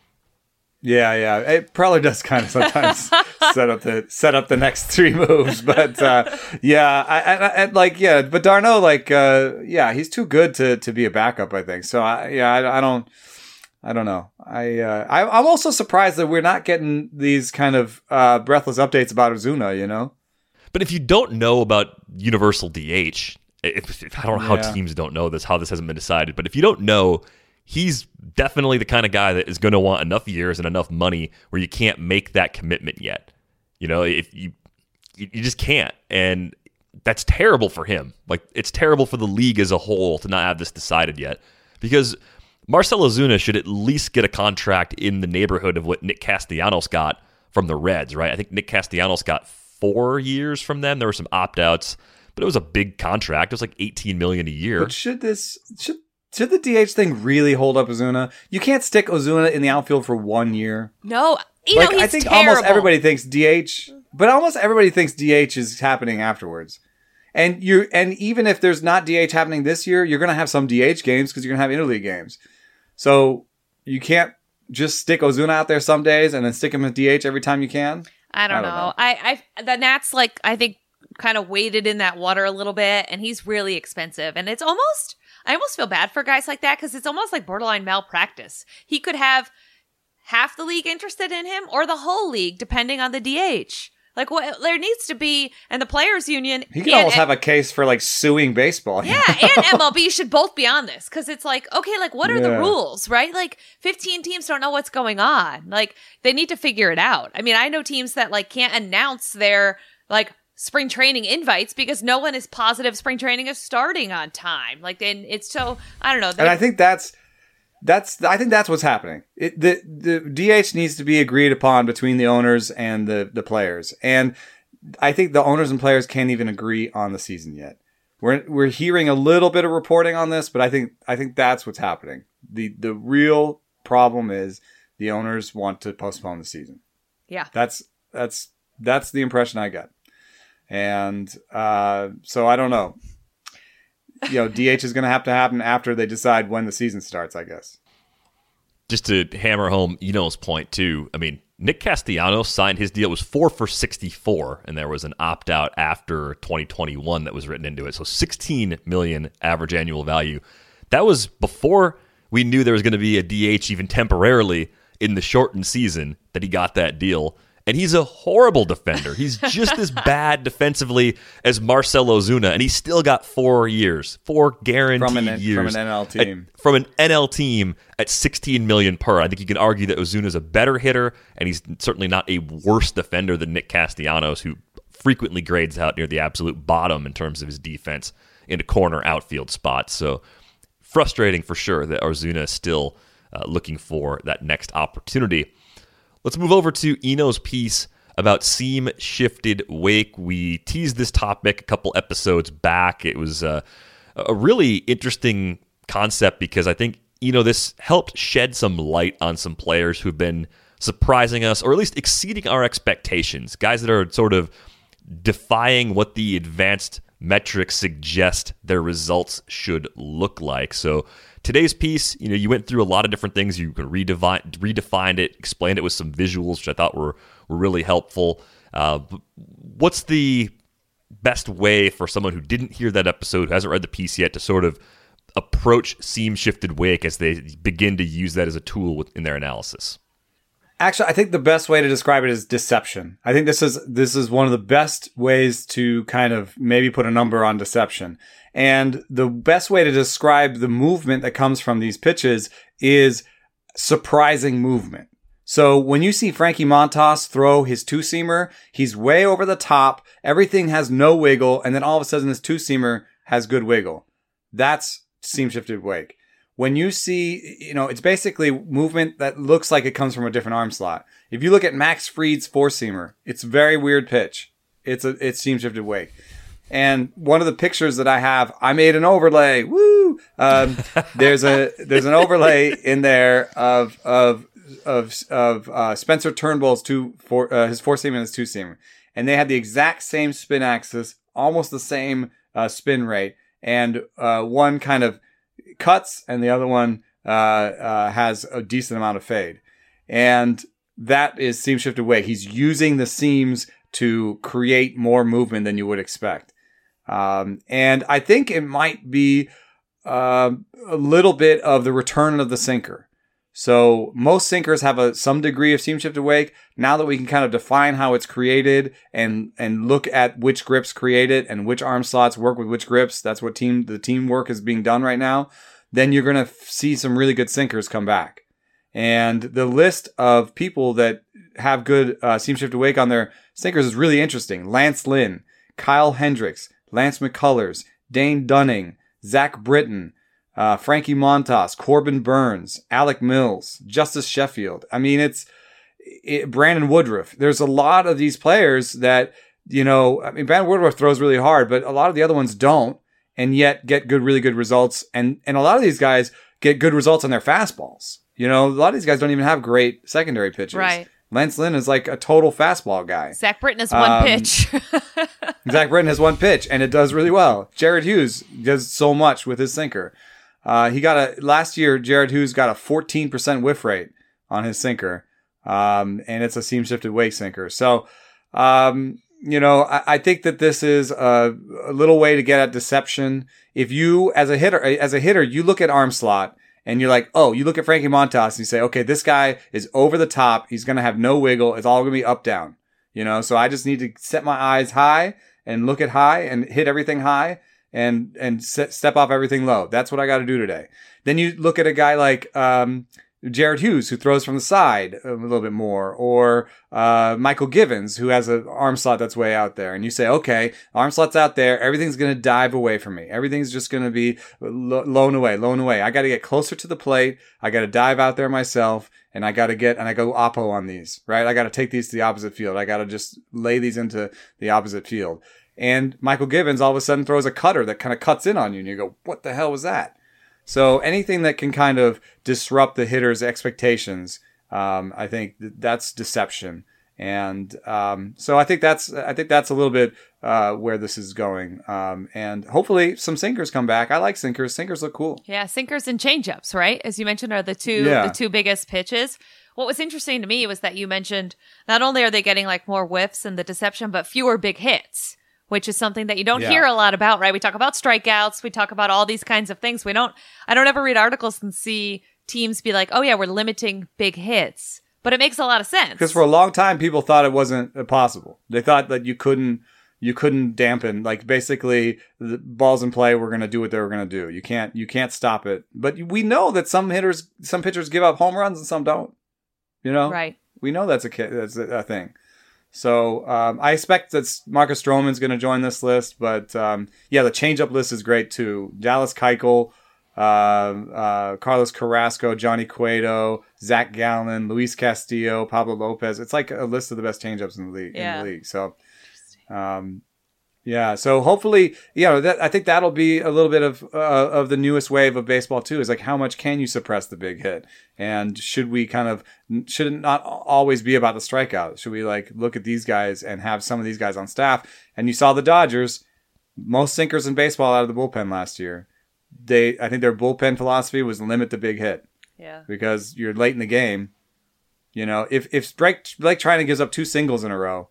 Yeah, yeah. It, Preller does kind of sometimes set up the set up the next three moves, but uh, yeah, I, I, I like yeah, but d'Arnaud, like uh, yeah, he's too good to, to be a backup, I think. So I, yeah, I, I don't, I don't know. I, uh, I I'm also surprised that we're not getting these kind of uh, breathless updates about Ozuna, you know. But if you don't know about universal D H, if, if, I don't know how Yeah. teams don't know this, how this hasn't been decided. But if you don't know, he's definitely the kind of guy that is going to want enough years and enough money where you can't make that commitment yet. You know, if you you you just can't, and that's terrible for him. Like, it's terrible for the league as a whole to not have this decided yet, because Marcell Ozuna should at least get a contract in the neighborhood of what Nick Castellanos got from the Reds, right? I think Nick Castellanos got four years from them. There were some opt-outs, but it was a big contract. It was like eighteen million dollars a year. But should this should should the D H thing really hold up Ozuna? You can't stick Ozuna in the outfield for one year. No, you Like, know, he's I think terrible. almost everybody thinks D H, but almost everybody thinks D H is happening afterwards. And you, and even if there's not D H happening this year, you're going to have some D H games because you're going to have interleague games. So you can't just stick Ozuna out there some days and then stick him at D H every time you can. I don't, I don't know. know. I, I, the Nats, like, I think, kind of waded in that water a little bit, and he's really expensive. And it's almost, I almost feel bad for guys like that because it's almost like borderline malpractice. He could have half the league interested in him or the whole league, depending on the D H. Like, what there needs to be, and the players' union. He could and, almost have a case for like suing baseball. Yeah, and M L B should both be on this because it's like, okay, like, what are the Yeah. rules, right? Like, fifteen teams don't know what's going on. Like, they need to figure it out. I mean, I know teams that like can't announce their like spring training invites because no one is positive spring training is starting on time. Like, then it's so I don't know. And I think that's that's I think that's what's happening. It, the the D H needs to be agreed upon between the owners and the the players, and I think the owners and players can't even agree on the season yet. We're we're hearing a little bit of reporting on this, but I think I think that's what's happening. the The real problem is the owners want to postpone the season. yeah. That's that's that's the impression I get, and uh, so I don't know. You know, D H is going to have to happen after they decide when the season starts, I guess. Just to hammer home Eno's point, too, I mean, Nick Castellanos signed his deal, it was four for sixty-four, and there was an opt-out after twenty twenty-one that was written into it. So sixteen million dollars average annual value. That was before we knew there was going to be a D H even temporarily in the shortened season that he got that deal. And he's a horrible defender. He's just as bad defensively as Marcell Ozuna, and he's still got four years, four guaranteed From an- years from an N L team. At, from an N L team at sixteen million per. I think you can argue that Ozuna's a better hitter, and he's certainly not a worse defender than Nick Castellanos, who frequently grades out near the absolute bottom in terms of his defense into corner outfield spots. So frustrating for sure that Ozuna is still uh, looking for that next opportunity. Let's move over to Eno's piece about seam-shifted wake. We teased this topic a couple episodes back. It was uh, a really interesting concept because I think, Eno, this helped shed some light on some players who've been surprising us, or at least exceeding our expectations. Guys that are sort of defying what the advanced metrics suggest their results should look like. So today's piece, you know, you went through a lot of different things. You could redefine, redefined it, explained it with some visuals, which I thought were, were really helpful. Uh, what's the best way for someone who didn't hear that episode, who hasn't read the piece yet, to sort of approach seam-shifted wake as they begin to use that as a tool in their analysis? Actually, I think the best way to describe it is deception. I think this is this is one of the best ways to kind of maybe put a number on deception. And the best way to describe the movement that comes from these pitches is surprising movement. So when you see Frankie Montas throw his two-seamer, he's way over the top. Everything has no wiggle. And then all of a sudden, this two-seamer has good wiggle. That's seam-shifted wake. When you see, you know, it's basically movement that looks like it comes from a different arm slot. If you look at Max Fried's four-seamer, it's a very weird pitch. It's a it's seam-shifted wake. And one of the pictures that I have, I made an overlay. Woo! Um, there's a there's an overlay in there of of of of uh, Spencer Turnbull's two four uh, his four-seamer and his two-seamer, and they had the exact same spin axis, almost the same uh, spin rate, and uh, one kind of cuts and the other one uh, uh, has a decent amount of fade. And that is seam shifted wake. He's using the seams to create more movement than you would expect. Um, and I think it might be uh, a little bit of the return of the sinker. So most sinkers have a some degree of seam shifted wake. Now that we can kind of define how it's created and and look at which grips create it and which arm slots work with which grips, that's what team the teamwork is being done right now. Then you're going to f- see some really good sinkers come back. And the list of people that have good uh, seam shifted wake on their sinkers is really interesting. Lance Lynn, Kyle Hendricks, Lance McCullers, Dane Dunning, Zach Britton, Uh, Frankie Montas, Corbin Burns, Alec Mills, Justice Sheffield. I mean, it's it, Brandon Woodruff. There's a lot of these players that, you know, I mean, Brandon Woodruff throws really hard, but a lot of the other ones don't, and yet get good, really good results. And, and a lot of these guys get good results on their fastballs. You know, a lot of these guys don't even have great secondary pitches. Right. Lance Lynn is like a total fastball guy. Zach Britton has one um, pitch. Zach Britton has one pitch, and it does really well. Jared Hughes does so much with his sinker. Uh, he got a, last year, Jared Hughes got a fourteen percent whiff rate on his sinker. Um, and it's a seam shifted wake sinker. So, um, you know, I, I think that this is a, a little way to get at deception. If you, as a hitter, as a hitter, you look at arm slot and you're like, oh, you look at Frankie Montas and you say, okay, this guy is over the top. He's going to have no wiggle. It's all going to be up, down, you know? So I just need to set my eyes high and look at high and hit everything high. And and set, step off everything low. That's what I got to do today. Then you look at a guy like um, Jared Hughes, who throws from the side a little bit more, or uh, Michael Givens, who has an arm slot that's way out there. And you say, okay, arm slot's out there. Everything's going to dive away from me. Everything's just going to be lo- lown away, lown away. I got to get closer to the plate. I got to dive out there myself. And I got to get, and I go oppo on these, right? I got to take these to the opposite field. I got to just lay these into the opposite field. And Michael Givens all of a sudden throws a cutter that kind of cuts in on you. And you go, what the hell was that? So anything that can kind of disrupt the hitter's expectations, um, I think th- that's deception. And um, so I think that's I think that's a little bit uh, where this is going. Um, and hopefully some sinkers come back. I like sinkers. Sinkers look cool. Yeah, sinkers and changeups, right? As you mentioned, are the two Yeah. the two biggest pitches. What was interesting to me was that you mentioned not only are they getting like more whiffs and the deception, but fewer big hits, which is something that you don't Yeah. hear a lot about, right? We talk about strikeouts. We talk about all these kinds of things. We don't, I don't ever read articles and see teams be like, oh yeah, we're limiting big hits, but it makes a lot of sense. Because for a long time, people thought it wasn't possible. They thought that you couldn't, you couldn't dampen, like basically the balls in play were going to do what they were going to do. You can't, you can't stop it. But we know that some hitters, some pitchers give up home runs and some don't, you know? Right. We know that's a, that's a thing. So um, I expect that Marcus Stroman's going to join this list, but um, yeah, the changeup list is great too. Dallas Keuchel, uh, uh, Carlos Carrasco, Johnny Cueto, Zach Gallen, Luis Castillo, Pablo Lopez. It's like a list of the best changeups in the league. Yeah. In the league. So, um, yeah. So hopefully, you know, that, I think that'll be a little bit of uh, of the newest wave of baseball too. Is like how much can you suppress the big hit, and should we kind of should it not always be about the strikeout? Should we like look at these guys and have some of these guys on staff? And you saw the Dodgers, most sinkers in baseball out of the bullpen last year. They, I think their bullpen philosophy was limit the big hit. Yeah. Because you're late in the game. You know, if if Blake, Blake Trinan gives up two singles in a row,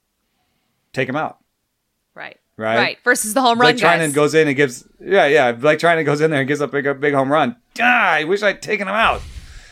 take him out. Right. Right. Right. Versus the home run Blake guys. Trinan goes in and gives, yeah, yeah. Blake Trinan goes in there and gives up a big, big home run. Ah, I wish I'd taken him out.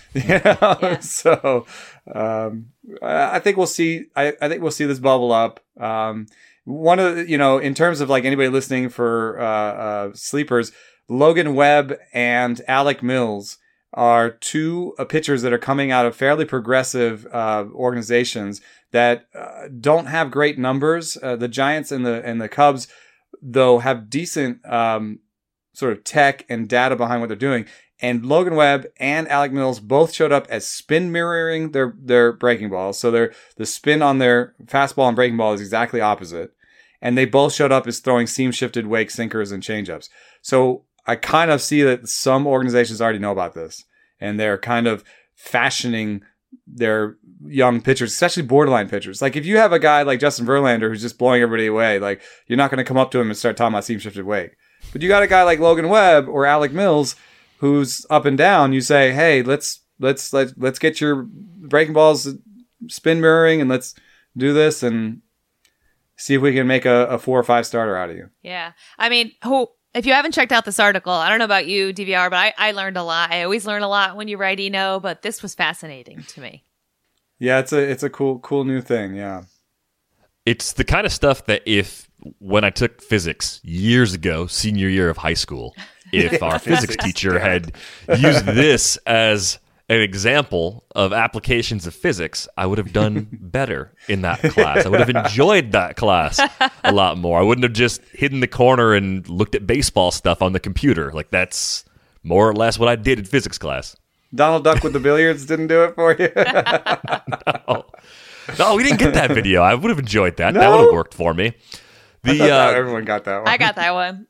You know? Yeah. So um, I think we'll see. I, I think we'll see this bubble up. Um, one of the, you know, in terms of like anybody listening for uh, uh, sleepers, Logan Webb and Alec Mills are two uh, pitchers that are coming out of fairly progressive uh, organizations that uh, don't have great numbers. Uh, the Giants and the and the Cubs, though, have decent um, sort of tech and data behind what they're doing. And Logan Webb and Alec Mills both showed up as spin mirroring their their breaking balls. So their the spin on their fastball and breaking ball is exactly opposite. And they both showed up as throwing seam shifted wake sinkers and changeups. So I kind of see that some organizations already know about this, and they're kind of fashioning their young pitchers, especially borderline pitchers. Like if you have a guy like Justin Verlander who's just blowing everybody away, like you're not going to come up to him and start talking about seam shifted wake. But you got a guy like Logan Webb or Alec Mills who's up and down. You say, hey, let's let's let's let's get your breaking balls spin mirroring and let's do this and see if we can make a, a four or five starter out of you. Yeah, I mean, who? If you haven't checked out this article, I don't know about you, D V R, but I, I learned a lot. I always learn a lot when you write Eno, but this was fascinating to me. Yeah, it's a it's a cool cool new thing. Yeah, it's the kind of stuff that if when I took physics years ago, senior year of high school, if our physics teacher had used this as an example of applications of physics, I would have done better in that class. I would have enjoyed that class a lot more. I wouldn't have just hidden the corner and looked at baseball stuff on the computer. Like that's more or less what I did in physics class. Donald Duck with the billiards didn't do it for you? no. no, we didn't get that video. I would have enjoyed that. No? That would have worked for me. The uh, uh, everyone got that one. I got that one.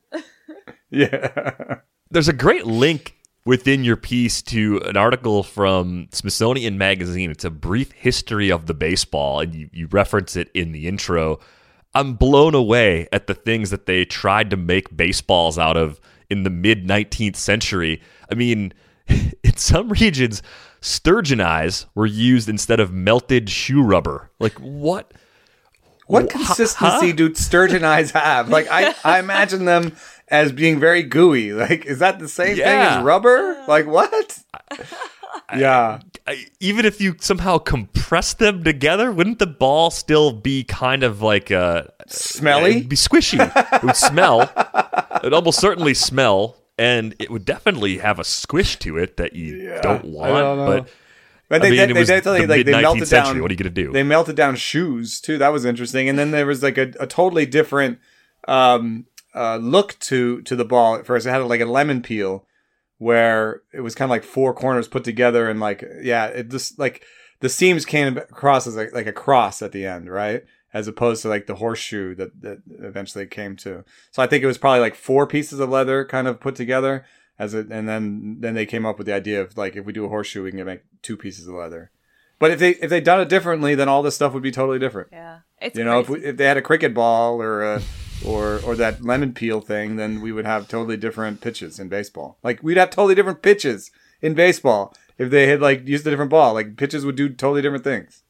Yeah. There's a great link within your piece to an article from Smithsonian Magazine. It's a brief history of the baseball, and you, you reference it in the intro. I'm blown away at the things that they tried to make baseballs out of in the mid-nineteenth century. I mean, in some regions, sturgeon eyes were used instead of melted shoe rubber. Like, what? What consistency huh? do sturgeon eyes have? Like, I, I imagine them as being very gooey. Like, is that the same yeah. thing as rubber? Like, what? I, yeah. I, even if you somehow compress them together, wouldn't the ball still be kind of like a smelly? It'd be squishy. It would smell. It would almost certainly smell, and it would definitely have a squish to it that you yeah, don't want. I don't know. But But they, I mean, they, it was they, they, the like, they melted century. down. What are you going to do? They melted down shoes too. That was interesting. And then there was like a, a totally different um, uh, look to to the ball at first. It had like a lemon peel, where it was kind of like four corners put together, and like yeah, it just like the seams came across as like, like a cross at the end, right? As opposed to like the horseshoe that that eventually came to. So I think it was probably like four pieces of leather kind of put together. As it, and then, then they came up with the idea of like if we do a horseshoe, we can make two pieces of leather. But if they if they done it differently, then all this stuff would be totally different. Yeah, it's you know crazy. if we, if they had a cricket ball or a, or or that lemon peel thing, then we would have totally different pitches in baseball. Like we'd have totally different pitches in baseball if they had like used a different ball. Like pitches would do totally different things.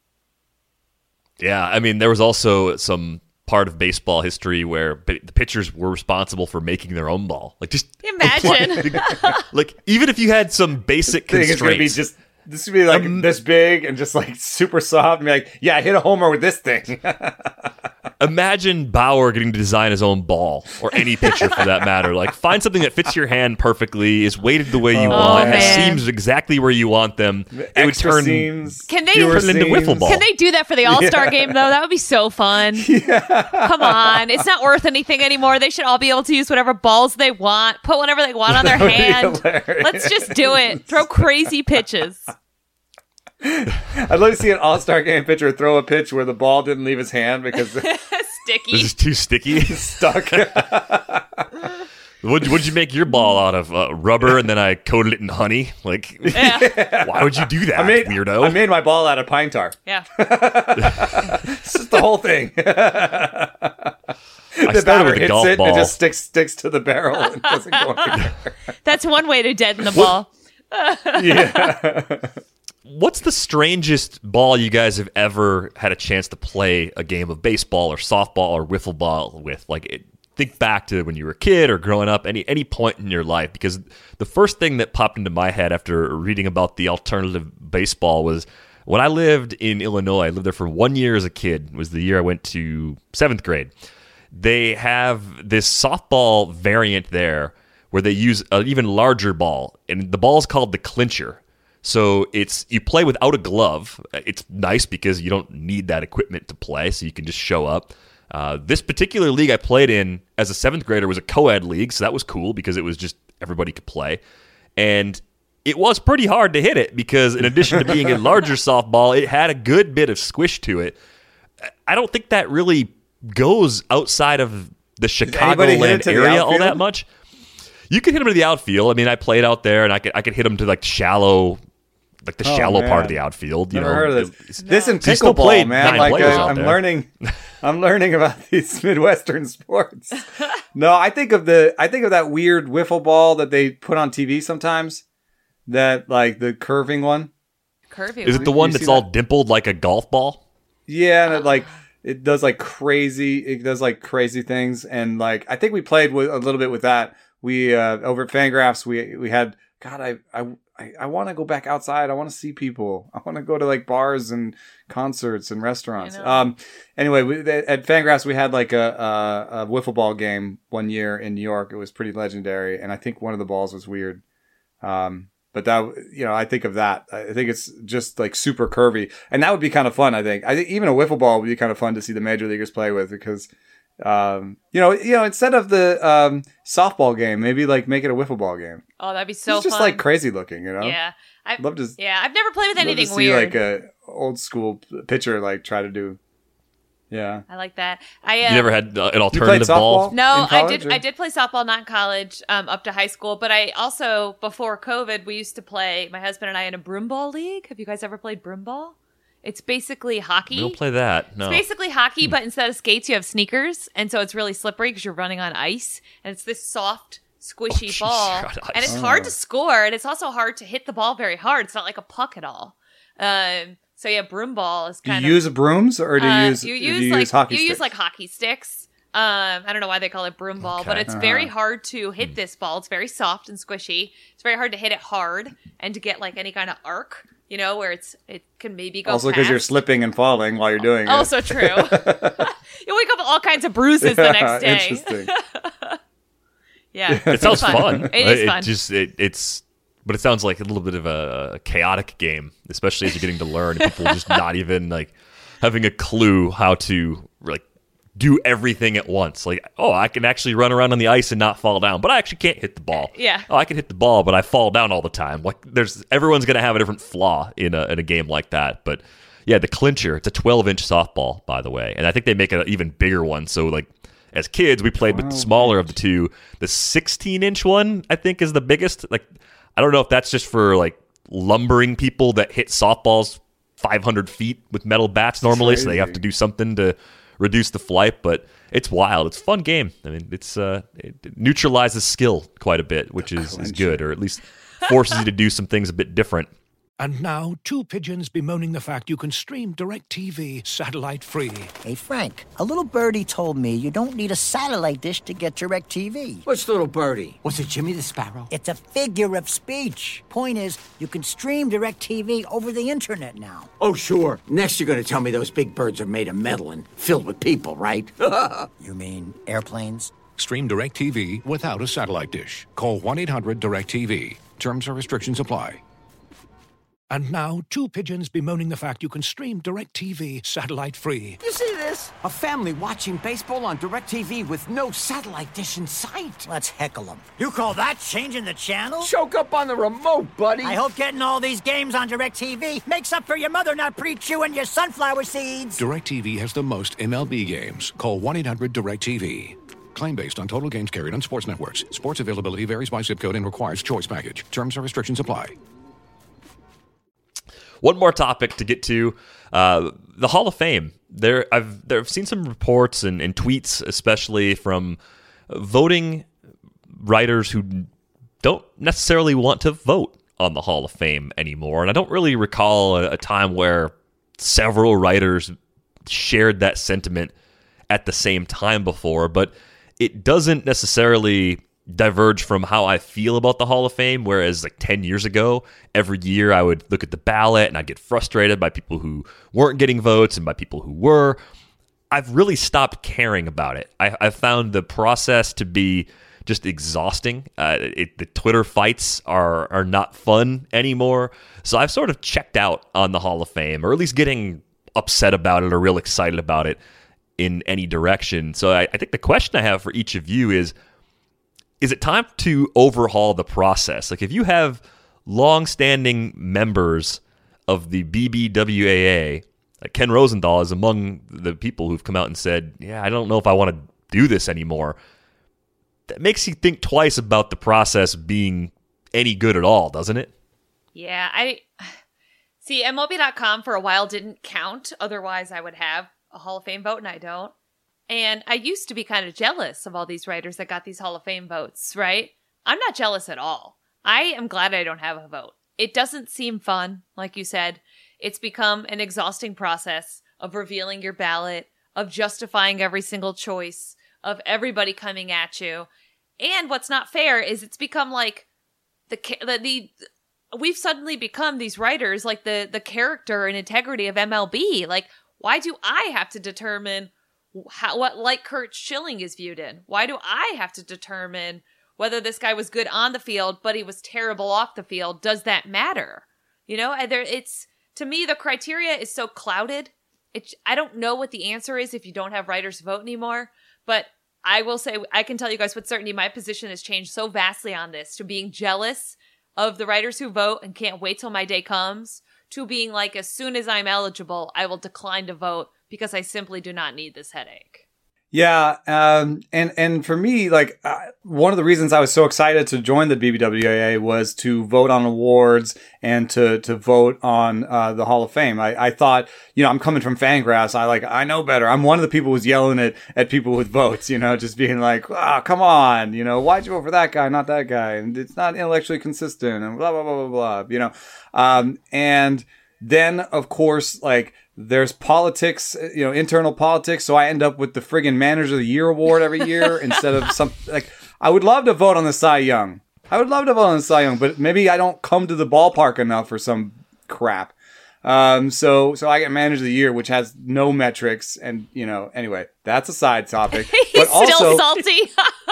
Yeah, I mean there was also some part of baseball history where the pitchers were responsible for making their own ball. Like just imagine, like even if you had some basic thing constraints, is going to be just this would be like um, this big and just like super soft. And be like, yeah, I hit a homer with this thing. Imagine Bauer getting to design his own ball, or any pitcher for that matter. Like find something that fits your hand perfectly, is weighted the way you oh, want, man. has seams exactly where you want them. The it would turn seams, can they turn into wiffle ball. Can they do that for the All-Star yeah. game though? That would be so fun. Yeah. Come on, it's not worth anything anymore. They should all be able to use whatever balls they want, put whatever they want on their hand. Let's just do it. Throw crazy pitches. I'd love to see an All-Star game pitcher throw a pitch where the ball didn't leave his hand because sticky. This is too sticky. Stuck. Would would you make your ball out of uh, rubber and then I coated it in honey? Like, yeah. Why would you do that, I made, weirdo? I made my ball out of pine tar. Yeah. It's just the whole thing. I The started batter with a hits golf it, ball. it just sticks sticks to the barrel and doesn't go anywhere. That's one way to deaden the ball. Yeah. What's the strangest ball you guys have ever had a chance to play a game of baseball or softball or wiffle ball with? Like, it, think back to when you were a kid or growing up, any any point in your life, because the first thing that popped into my head after reading about the alternative baseball was when I lived in Illinois. I lived there for one year as a kid. It was the year I went to seventh grade. They have this softball variant there where they use an even larger ball, and the ball is called the clincher. So it's you play without a glove. It's nice because you don't need that equipment to play, so you can just show up. Uh, this particular league I played in as a seventh grader was a co-ed league, so that was cool because it was just everybody could play. And it was pretty hard to hit it because in addition to being a larger softball, it had a good bit of squish to it. I don't think that really goes outside of the Chicagoland area all that much. You could hit them to the outfield. I mean, I played out there, and I could I could hit them to like shallow, like the oh, shallow man. part of the outfield. You Never know, heard of this. This in pickleball, man. Like uh, I'm there. learning, I'm learning about these Midwestern sports. No, I think of the I think of that weird wiffle ball that they put on T V sometimes. That like the curving one. Curving. Is it the one that's all that? dimpled like a golf ball? Yeah, and it like. It does like crazy. It does like crazy things, and like I think we played with a little bit with that. We uh, over at Fangraphs, we we had. God, I I I want to go back outside. I want to see people. I want to go to like bars and concerts and restaurants. Um. Anyway, we, at Fangraphs, we had like a, a a wiffle ball game one year in New York. It was pretty legendary, and I think one of the balls was weird. Um. But that, you know, I think of that. I think it's just like super curvy, and that would be kind of fun. I think. I think even a wiffle ball would be kind of fun to see the major leaguers play with because, um, you know, you know, instead of the um, softball game, maybe like make it a wiffle ball game. Oh, that'd be so. It's just fun. like crazy looking, you know. Yeah, I'd love to. Yeah, I've never played with anything love to see, weird. Like a old school pitcher, like try to do. Yeah, I like that. I uh, you never had uh, an alternative ball? No, I did. Or? I did play softball, not in college, um, up to high school. But I also, before COVID, we used to play. My husband and I in a broomball league. Have you guys ever played broomball? It's basically hockey. We don't play that. No, it's basically hockey, but instead of skates, you have sneakers, and so it's really slippery because you're running on ice, and it's this soft, squishy oh, ball, geez, and it's oh. hard to score, and it's also hard to hit the ball very hard. It's not like a puck at all. Um, So yeah, broom ball is kind do you of. use brooms or do you uh, use you use, do you like, use hockey you sticks? use like hockey sticks. Um, I don't know why they call it broom ball, okay. but it's uh-huh. very hard to hit this ball. It's very soft and squishy. It's very hard to hit it hard and to get like any kind of arc, you know, where it's it can maybe go. Also, because you're slipping and falling while you're doing also it. Also true. You wake up with all kinds of bruises yeah, the next day. Interesting. Yeah, it sounds fun. fun. It is fun. It just it, it's. But it sounds like a little bit of a chaotic game, especially as you're getting to learn. People just not even like having a clue how to like do everything at once. Like, oh, I can actually run around on the ice and not fall down, but I actually can't hit the ball. Yeah. Oh, I can hit the ball, but I fall down all the time. Like, there's everyone's gonna have a different flaw in a in a game like that. But yeah, the clincher. It's a twelve inch softball, by the way, and I think they make an even bigger one. So like. As kids, we played with the smaller of the two. The sixteen inch one, I think, is the biggest. Like, I don't know if that's just for like lumbering people that hit softballs five hundred feet with metal bats normally, so they have to do something to reduce the flight. But it's wild. It's a fun game. I mean, it's uh, it neutralizes skill quite a bit, which is, is good, or at least forces you to do some things a bit different. And now, two pigeons bemoaning the fact you can stream DirecTV satellite-free. Hey, Frank, a little birdie told me you don't need a satellite dish to get DirecTV. Which little birdie? Was it Jimmy the Sparrow? It's a figure of speech. Point is, you can stream DirecTV over the internet now. Oh, sure. Next you're going to tell me those big birds are made of metal and filled with people, right? You mean airplanes? Stream DirecTV without a satellite dish. Call one eight hundred direct T V. Terms and restrictions apply. And now, two pigeons bemoaning the fact you can stream DirecTV satellite-free. You see this? A family watching baseball on DirecTV with no satellite dish in sight. Let's heckle them. You call that changing the channel? Choke up on the remote, buddy. I hope getting all these games on DirecTV makes up for your mother not pre-chewing your sunflower seeds. DirecTV has the most M L B games. Call one eight hundred direct T V. Claim based on total games carried on sports networks. Sports availability varies by zip code and requires choice package. Terms and restrictions apply. One more topic to get to, uh, the Hall of Fame. There, I've there, I've seen some reports and, and tweets, especially from voting writers who don't necessarily want to vote on the Hall of Fame anymore. And I don't really recall a, a time where several writers shared that sentiment at the same time before. But it doesn't necessarily diverge from how I feel about the Hall of Fame, whereas like ten years ago, every year I would look at the ballot and I'd get frustrated by people who weren't getting votes and by people who were. I've really stopped caring about it. I, I've found the process to be just exhausting. Uh, it, the Twitter fights are are not fun anymore. So I've sort of checked out on the Hall of Fame, or at least getting upset about it or real excited about it in any direction. So I, I think the question I have for each of you is, is it time to overhaul the process? Like if you have long-standing members of the B B W A A, like Ken Rosenthal is among the people who've come out and said, yeah, I don't know if I want to do this anymore. That makes you think twice about the process being any good at all, doesn't it? Yeah, I see M L B dot com for a while didn't count. Otherwise, I would have a Hall of Fame vote, and I don't. And I used to be kind of jealous of all these writers that got these Hall of Fame votes, right? I'm not jealous at all. I am glad I don't have a vote. It doesn't seem fun, like you said. It's become an exhausting process of revealing your ballot, of justifying every single choice, of everybody coming at you. And what's not fair is it's become like the the, the we've suddenly become these writers like the the character and integrity of M L B. Like, why do I have to determine how what light Curt Schilling is viewed in? Why do I have to determine whether this guy was good on the field but he was terrible off the field? Does that matter? You know, and there it's to me the criteria is so clouded. It I don't know what the answer is if you don't have writers vote anymore, but I will say, I can tell you guys with certainty, my position has changed so vastly on this, to being jealous of the writers who vote and can't wait till my day comes, to being like, as soon as I'm eligible, I will decline to vote because I simply do not need this headache. Yeah, um, and and for me, like uh, one of the reasons I was so excited to join the B B W A A was to vote on awards and to to vote on uh, the Hall of Fame. I, I thought, you know, I'm coming from Fangraphs. I like I know better. I'm one of the people who's yelling at at people with votes. You know, just being like, ah, oh, come on, you know, why'd you vote for that guy, not that guy, and it's not intellectually consistent, and blah blah blah blah blah. You know, um, and then of course, like. There's politics, you know, internal politics. So I end up with the friggin' Manager of the Year award every year instead of some like. I would love to vote on the Cy Young. I would love to vote on the Cy Young, but maybe I don't come to the ballpark enough for some crap. Um, so so I get Manager of the Year, which has no metrics, and you know, anyway, that's a side topic. He's but also, still salty.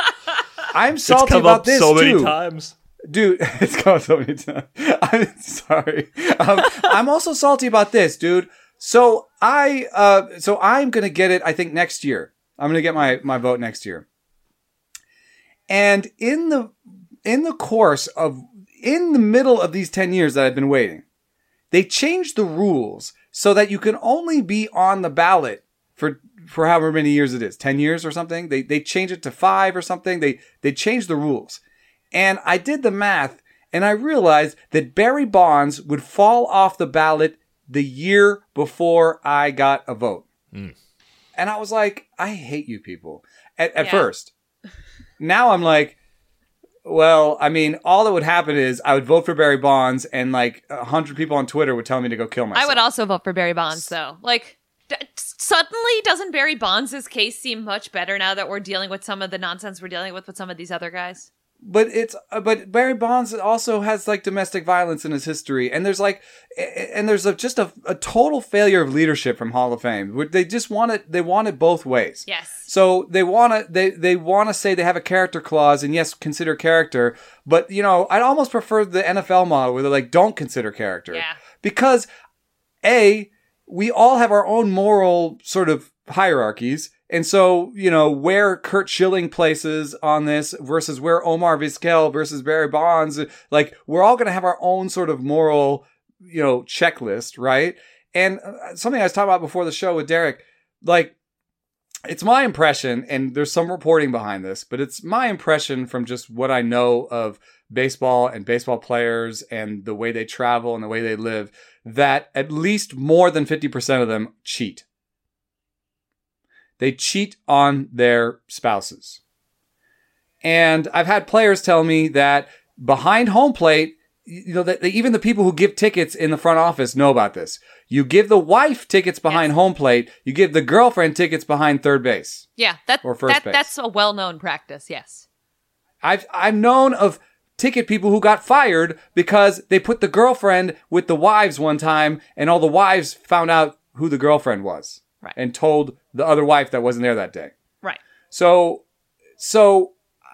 I'm salty it's come about up this so many too. times. Dude, it's come up so many times. I'm sorry. Um, I'm also salty about this, dude. So I, uh, so I'm going to get it, I think next year. I'm going to get my, my vote next year. And in the, in the course of, in the middle of these ten years that I've been waiting, they changed the rules so that you can only be on the ballot for, for however many years it is, ten years or something. They, they changed it to five or something. They, they changed the rules. And I did the math and I realized that Barry Bonds would fall off the ballot the year before I got a vote. Mm. And I was like, I hate you people at, at yeah. first. Now I'm like, well, I mean, all that would happen is I would vote for Barry Bonds and like a hundred people on Twitter would tell me to go kill myself. I would also vote for Barry Bonds though. Like d- suddenly doesn't Barry Bonds' case seem much better now that we're dealing with some of the nonsense we're dealing with with some of these other guys? But it's uh, but Barry Bonds also has like domestic violence in his history, and there's like and there's a, just a, a total failure of leadership from Hall of Fame. They just want it. They want it both ways. Yes. So they want to they they want to say they have a character clause, and yes, consider character. But you know, I'd almost prefer the N F L model where they're like, don't consider character. Yeah. Because A, we all have our own moral sort of hierarchies. And so, you know, where Curt Schilling places on this versus where Omar Vizquel versus Barry Bonds, like, we're all going to have our own sort of moral, you know, checklist, right? And something I was talking about before the show with Derek, like, it's my impression, and there's some reporting behind this, but it's my impression from just what I know of baseball and baseball players and the way they travel and the way they live, that at least more than fifty percent of them cheat. They cheat on their spouses. And I've had players tell me that behind home plate, you know, that even the people who give tickets in the front office know about this. You give the wife tickets behind Yes. home plate. You give the girlfriend tickets behind third base. Yeah, that, Or first that base. that's a well-known practice, yes. I've I've known of ticket people who got fired because they put the girlfriend with the wives one time, and all the wives found out who the girlfriend was, Right. and told the other wife that wasn't there that day. Right. So, so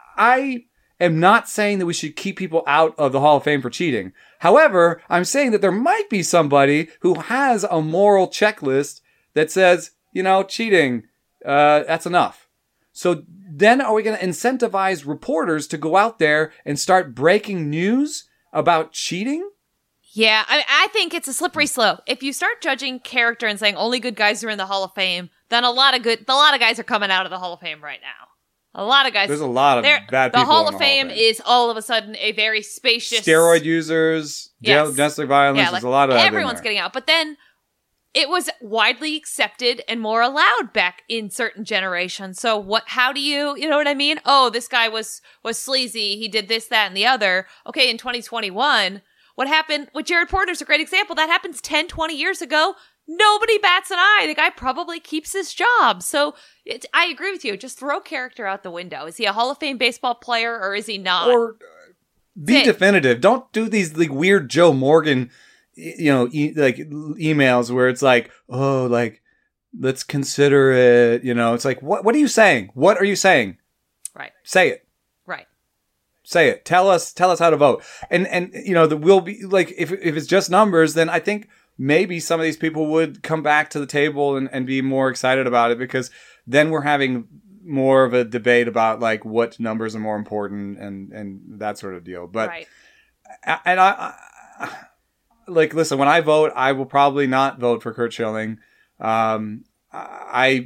I am not saying that we should keep people out of the Hall of Fame for cheating. However, I'm saying that there might be somebody who has a moral checklist that says, you know, cheating, uh, that's enough. So then are we going to incentivize reporters to go out there and start breaking news about cheating? Yeah, I, I think it's a slippery slope. If you start judging character and saying only good guys are in the Hall of Fame, then a lot of good, a lot of guys are coming out of the Hall of Fame right now. A lot of guys. There's a lot of they're- bad the people Hall in of the Hall of Fame Fame. is all of a sudden a very spacious Steroid users, jail, Yes. domestic violence, Yeah, there's like a lot of that in everyone's there. getting out. But then it was widely accepted and more allowed back in certain generations. So what? How do you? You know what I mean? Oh, this guy was was sleazy. He did this, that, and the other. Okay, in twenty twenty-one, what happened with Jared Porter's a great example. That happens ten, twenty years ago. Nobody bats an eye. The guy probably keeps his job. So it's, I agree with you. Just throw character out the window. Is he a Hall of Fame baseball player or is he not? Or uh, be It- definitive. Don't do these like weird Joe Morgan, y- you know, e- like l- emails where it's like, oh, like let's consider it. You know, it's like, what? What are you saying? What are you saying? right, Say it. right. Say it. Tell us. Tell us how to vote. And and you know, the will be like if if it's just numbers, then I think maybe some of these people would come back to the table and, and be more excited about it, because then we're having more of a debate about like what numbers are more important and and that sort of deal. But right. and I, I like listen, when I vote, I will probably not vote for Curt Schilling. Um, I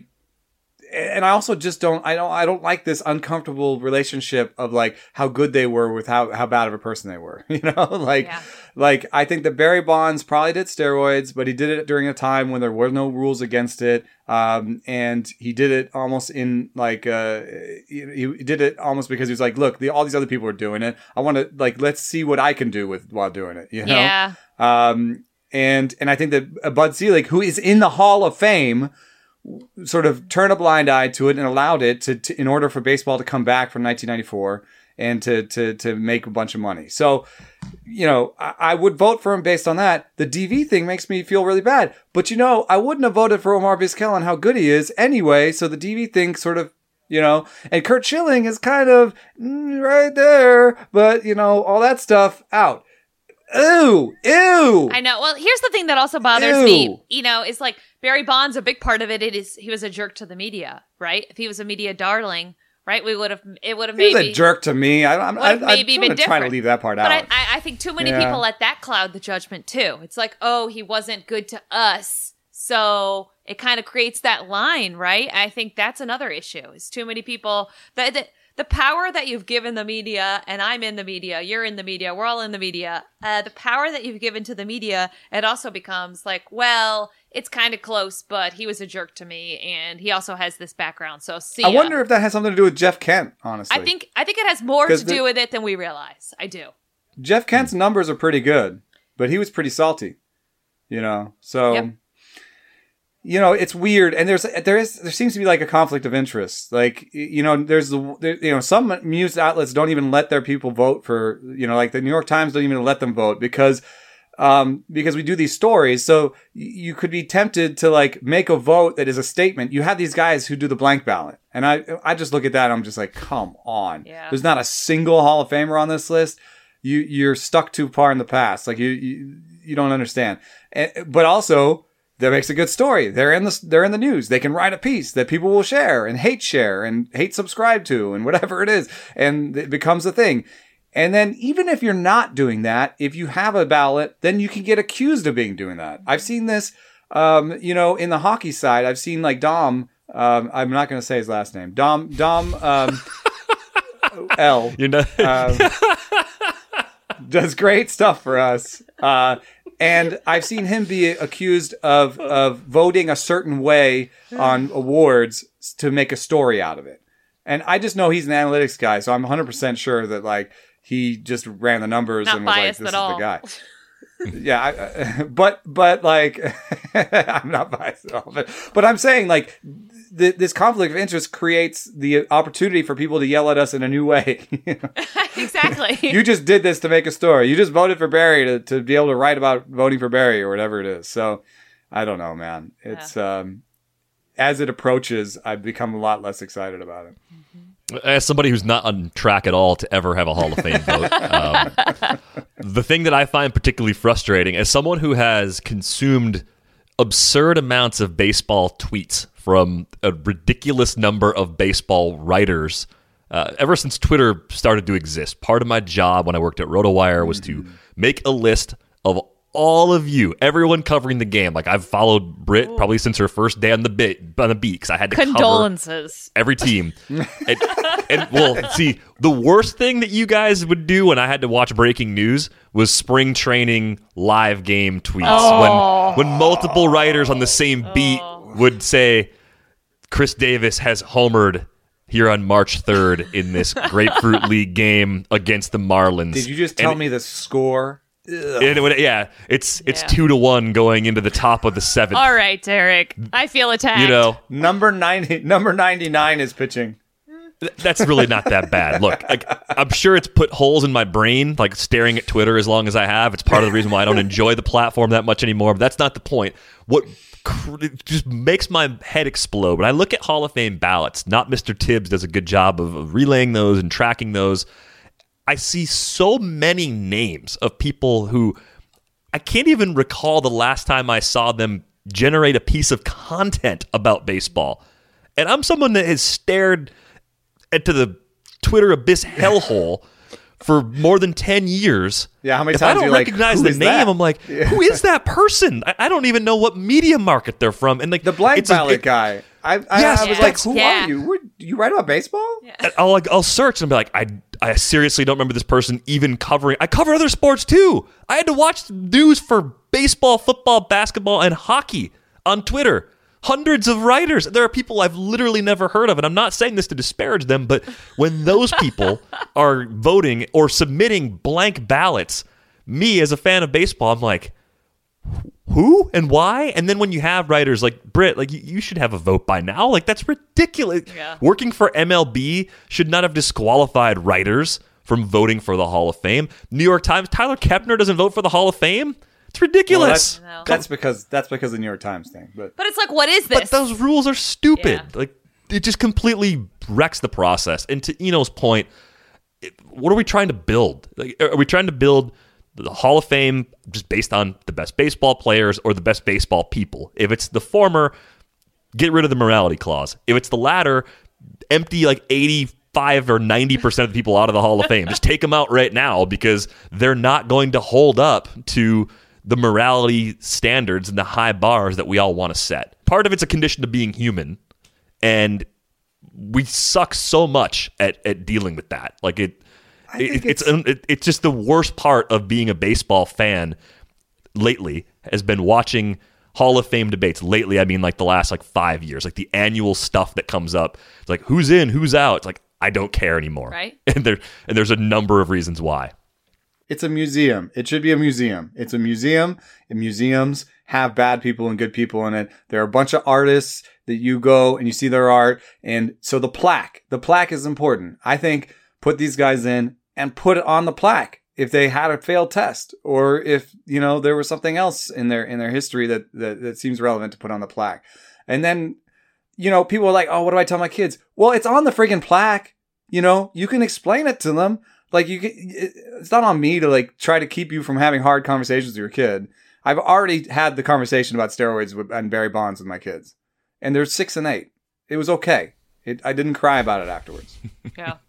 and I also just don't I don't I don't like this uncomfortable relationship of like how good they were with how how bad of a person they were. You know, like Yeah. like I think that Barry Bonds probably did steroids, but he did it during a time when there were no rules against it. Um, and he did it almost in like uh, he, he did it almost because he was like, look, the, all these other people are doing it. I want to like let's see what I can do with while doing it. You know. Yeah. Um, and and I think that Bud Selig, who is in the Hall of Fame, sort of turned a blind eye to it and allowed it to, to in order for baseball to come back from nineteen ninety-four and to to to make a bunch of money. So, you know, I, I would vote for him based on that. The D V thing makes me feel really bad, but you know, I wouldn't have voted for Omar Vizquel on how good he is anyway. So the D V thing sort of, you know, and Curt Schilling is kind of mm, right there, but you know, all that stuff out. Ew, ew. I know. Well, here's the thing that also bothers Ew. me, you know, is like Barry Bonds, a big part of it, it is he was a jerk to the media, right? If he was a media darling, right, we would have, it would have He's maybe. a jerk to me. I, I'm, I, Would've I'm maybe trying been to try to different. leave that part But out. I, I, I think too many Yeah. people let that cloud the judgment too. It's like, oh, he wasn't good to us. So it kind of creates that line, right? I think that's another issue. Is too many people the, the the power that you've given the media, and I'm in the media, you're in the media, we're all in the media. Uh, the power that you've given to the media, it also becomes like, well, it's kind of close, but he was a jerk to me, and he also has this background. So see, I ya. wonder if that has something to do with Jeff Kent, honestly. I think I think it has more to 'Cause the- do with it than we realize. I do. Jeff Kent's numbers are pretty good, but he was pretty salty, you know. So, Yep. you know, it's weird, and there's there is there seems to be like a conflict of interest. Like, you know, there's the there, you know some news outlets don't even let their people vote for, you know, like the New York Times don't even let them vote because. Um, because we do these stories, so you could be tempted to like make a vote that is a statement. You have these guys who do the blank ballot, and I, I just look at that. And I'm just like, come on. Yeah. There's not a single Hall of Famer on this list. You, you're stuck too far in the past. Like you, you, you don't understand. And, but also, that makes a good story. They're in the, they're in the news. They can write a piece that people will share and hate share and hate subscribe to and whatever it is, and it becomes a thing. And then even if you're not doing that, if you have a ballot, then you can get accused of being doing that. I've seen this, um, you know, in the hockey side. I've seen like Dom. Um, I'm not going to say his last name. Dom. Dom. Um, L. You know, um, does great stuff for us. Uh, and I've seen him be accused of of voting a certain way on awards to make a story out of it. And I just know he's an analytics guy, so I'm one hundred percent sure that like. he just ran the numbers Not and was like, biased "This at is all. the guy." Yeah, I, I, but but like I'm not biased at all, but but I'm saying like th- this conflict of interest creates the opportunity for people to yell at us in a new way. You know? Exactly. You just did this to make a story. You just voted for Barry to, to be able to write about voting for Barry or whatever it is. So I don't know, man. It's Yeah. um as it approaches, I've become a lot less excited about it. As somebody who's not on track at all to ever have a Hall of Fame vote, um, the thing that I find particularly frustrating, as someone who has consumed absurd amounts of baseball tweets from a ridiculous number of baseball writers, uh, ever since Twitter started to exist, part of my job when I worked at RotoWire was to make a list of all of you, everyone covering the game. Like I've followed Britt probably since her first day on the bit on the beat because I had to cover Condolences. every team. and, and well, see, the worst thing that you guys would do when I had to watch breaking news was spring training live game tweets. Oh. When when multiple writers on the same beat would say, Chris Davis has homered here on March third in this Grapefruit League game against the Marlins. Did you just tell And- me the score? and it would- yeah, it's it's Yeah. two to one going into the top of the seventh. All right, Derek. I feel attacked. You know, Number ninety, number ninety-nine is pitching. Th- that's really not that bad. Look, like, I'm sure it's put holes in my brain, like staring at Twitter as long as I have. It's part of the reason why I don't enjoy the platform that much anymore, but that's not the point. What cr- it just makes my head explode when I look at Hall of Fame ballots, not Mister Tibbs does a good job of, of relaying those and tracking those. I see so many names of people who I can't even recall the last time I saw them generate a piece of content about baseball. And I'm someone that has stared into the Twitter abyss hellhole for more than ten years. Yeah, how many if times I don't you're like, recognize "Who the is name, that?" I'm like, who is that person? I, I don't even know what media market they're from. And like The blank it's a- ballot it- guy. I, I, Yes, I was yeah. like, who Yeah. are you? Where, you write about baseball? And I'll like, I'll search and be like, I I seriously don't remember this person even covering. I cover other sports too. I had to watch news for baseball, football, basketball, and hockey on Twitter. Hundreds of writers. There are people I've literally never heard of, and I'm not saying this to disparage them, but when those people are voting or submitting blank ballots, me as a fan of baseball, I'm like, who and why? And then when you have writers like Britt, like you, you should have a vote by now. Like that's ridiculous. Yeah. Working for M L B should not have disqualified writers from voting for the Hall of Fame. New York Times, Tyler Kepner doesn't vote for the Hall of Fame. It's Well, ridiculous. that's, No. that's because that's because of the New York Times thing. But But it's like, what is this? but those rules are stupid. Yeah. Like it just completely wrecks the process. And to Eno's point, it, what are we trying to build? Like, are we trying to build the Hall of Fame just based on the best baseball players or the best baseball people? If it's the former, get rid of the morality clause. If it's the latter, empty like eighty-five or ninety percent of the people out of the Hall of Fame. Just take them out right now because they're not going to hold up to the morality standards and the high bars that we all want to set. Part of it's a condition of being human, and we suck so much at, at dealing with that. Like it, it it's it's, it, it's just the worst part of being a baseball fan lately has been watching Hall of Fame debates. Lately, I mean like the last like five years, like the annual stuff that comes up. It's like who's in, who's out. It's like I don't care anymore. Right. And there and there's a number of reasons why. it's a museum. It should be a museum. It's a museum, and museums have bad people and good people in it. There are a bunch of artists that you go and you see their art. And so the plaque, the plaque is important. I think put these guys in and put it on the plaque if they had a failed test, or if, you know, there was something else in their, in their history that, that, that seems relevant to put on the plaque. And then, you know, people are like, oh, what do I tell my kids? Well, it's on the friggin' plaque. You know, you can explain it to them. Like you can, it's not on me to like try to keep you from having hard conversations with your kid. I've already had the conversation about steroids with, and Barry Bonds with my kids, and they're six and eight. It was okay. It, I didn't cry about it afterwards. Yeah.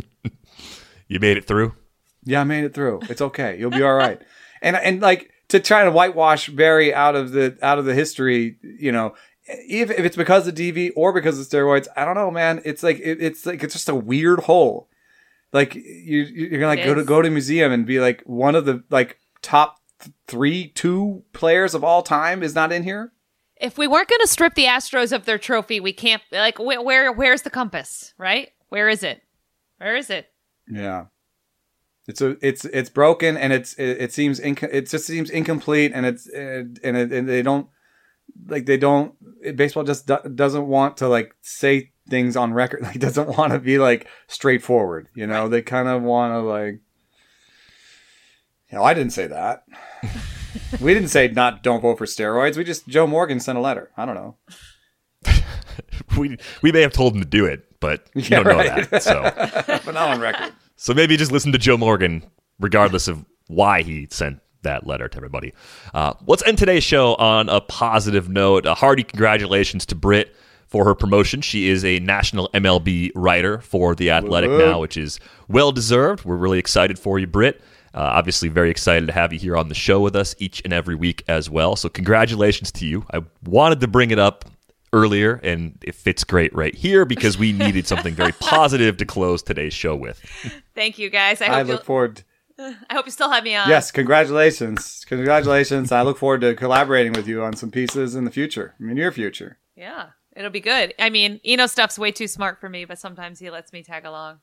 You made it through? Yeah, I made it through. It's okay. You'll be all right. And and like to try to whitewash Barry out of the out of the history, you know, if if it's because of D V or because of steroids, I don't know, man. It's like it, it's like it's just a weird hole. Like you you're gonna like It go to is. go to a museum and be like one of the like top th- three, two players of all time is not in here. If we weren't going to strip the Astros of their trophy, we can't. Like, where, where, where's the compass? Right? Where is it? Where is it? Yeah. It's a, it's it's broken, and it's it, it seems inco- it just seems incomplete, and it's and it, and they don't like they don't baseball just do, doesn't want to like say things on record. Like doesn't want to be like straightforward. You know, they kind of want to like. You know, I didn't say that. We didn't say not don't vote for steroids. We just Joe Morgan sent a letter. I don't know. we we may have told him to do it, but you Yeah, don't right. know that. So, But not on record. so maybe just listen to Joe Morgan, regardless of why he sent that letter to everybody. Uh, let's end today's show on a positive note. A hearty congratulations to Britt for her promotion. She is a national M L B writer for The Athletic Whoop. now, which is well deserved. We're really excited for you, Britt. Uh, obviously, very excited to have you here on the show with us each and every week as well. So congratulations to you. I wanted to bring it up earlier, and it fits great right here because we needed something very positive to close today's show with. Thank you, guys. I hope I you'll- look forward. I hope you still have me on. Yes, congratulations. Congratulations. I look forward to collaborating with you on some pieces in the future, in the near future. Yeah, it'll be good. I mean, Eno stuff's way too smart for me, but sometimes he lets me tag along.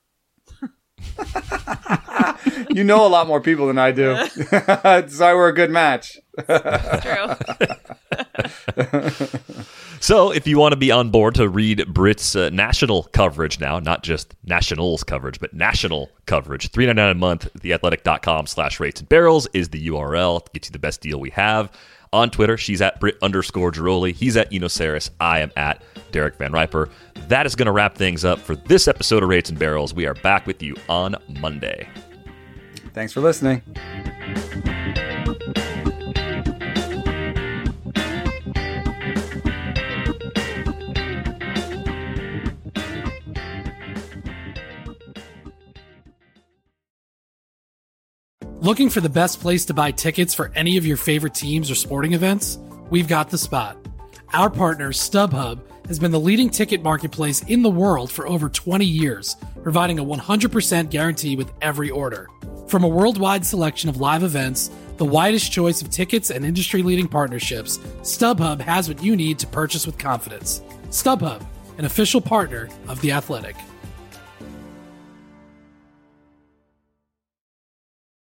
You know a lot more people than I do. So we're a good match. True. So if you want to be on board to read Britt's uh, national coverage now, not just nationals coverage, but national coverage, three dollars and ninety-nine cents a month, theathletic.com slash rates and barrels is the U R L. It gets you the best deal we have. On Twitter, she's at Britt underscore Giroli. He's at Eno Saris. I am at Derek Van Riper. That is going to wrap things up for this episode of Rates and Barrels. We are back with you on Monday. Thanks for listening. Looking for the best place to buy tickets for any of your favorite teams or sporting events? We've got the spot. Our partner, StubHub, has been the leading ticket marketplace in the world for over twenty years, providing a one hundred percent guarantee with every order. From a worldwide selection of live events, the widest choice of tickets and industry-leading partnerships, StubHub has what you need to purchase with confidence. StubHub, an official partner of The Athletic.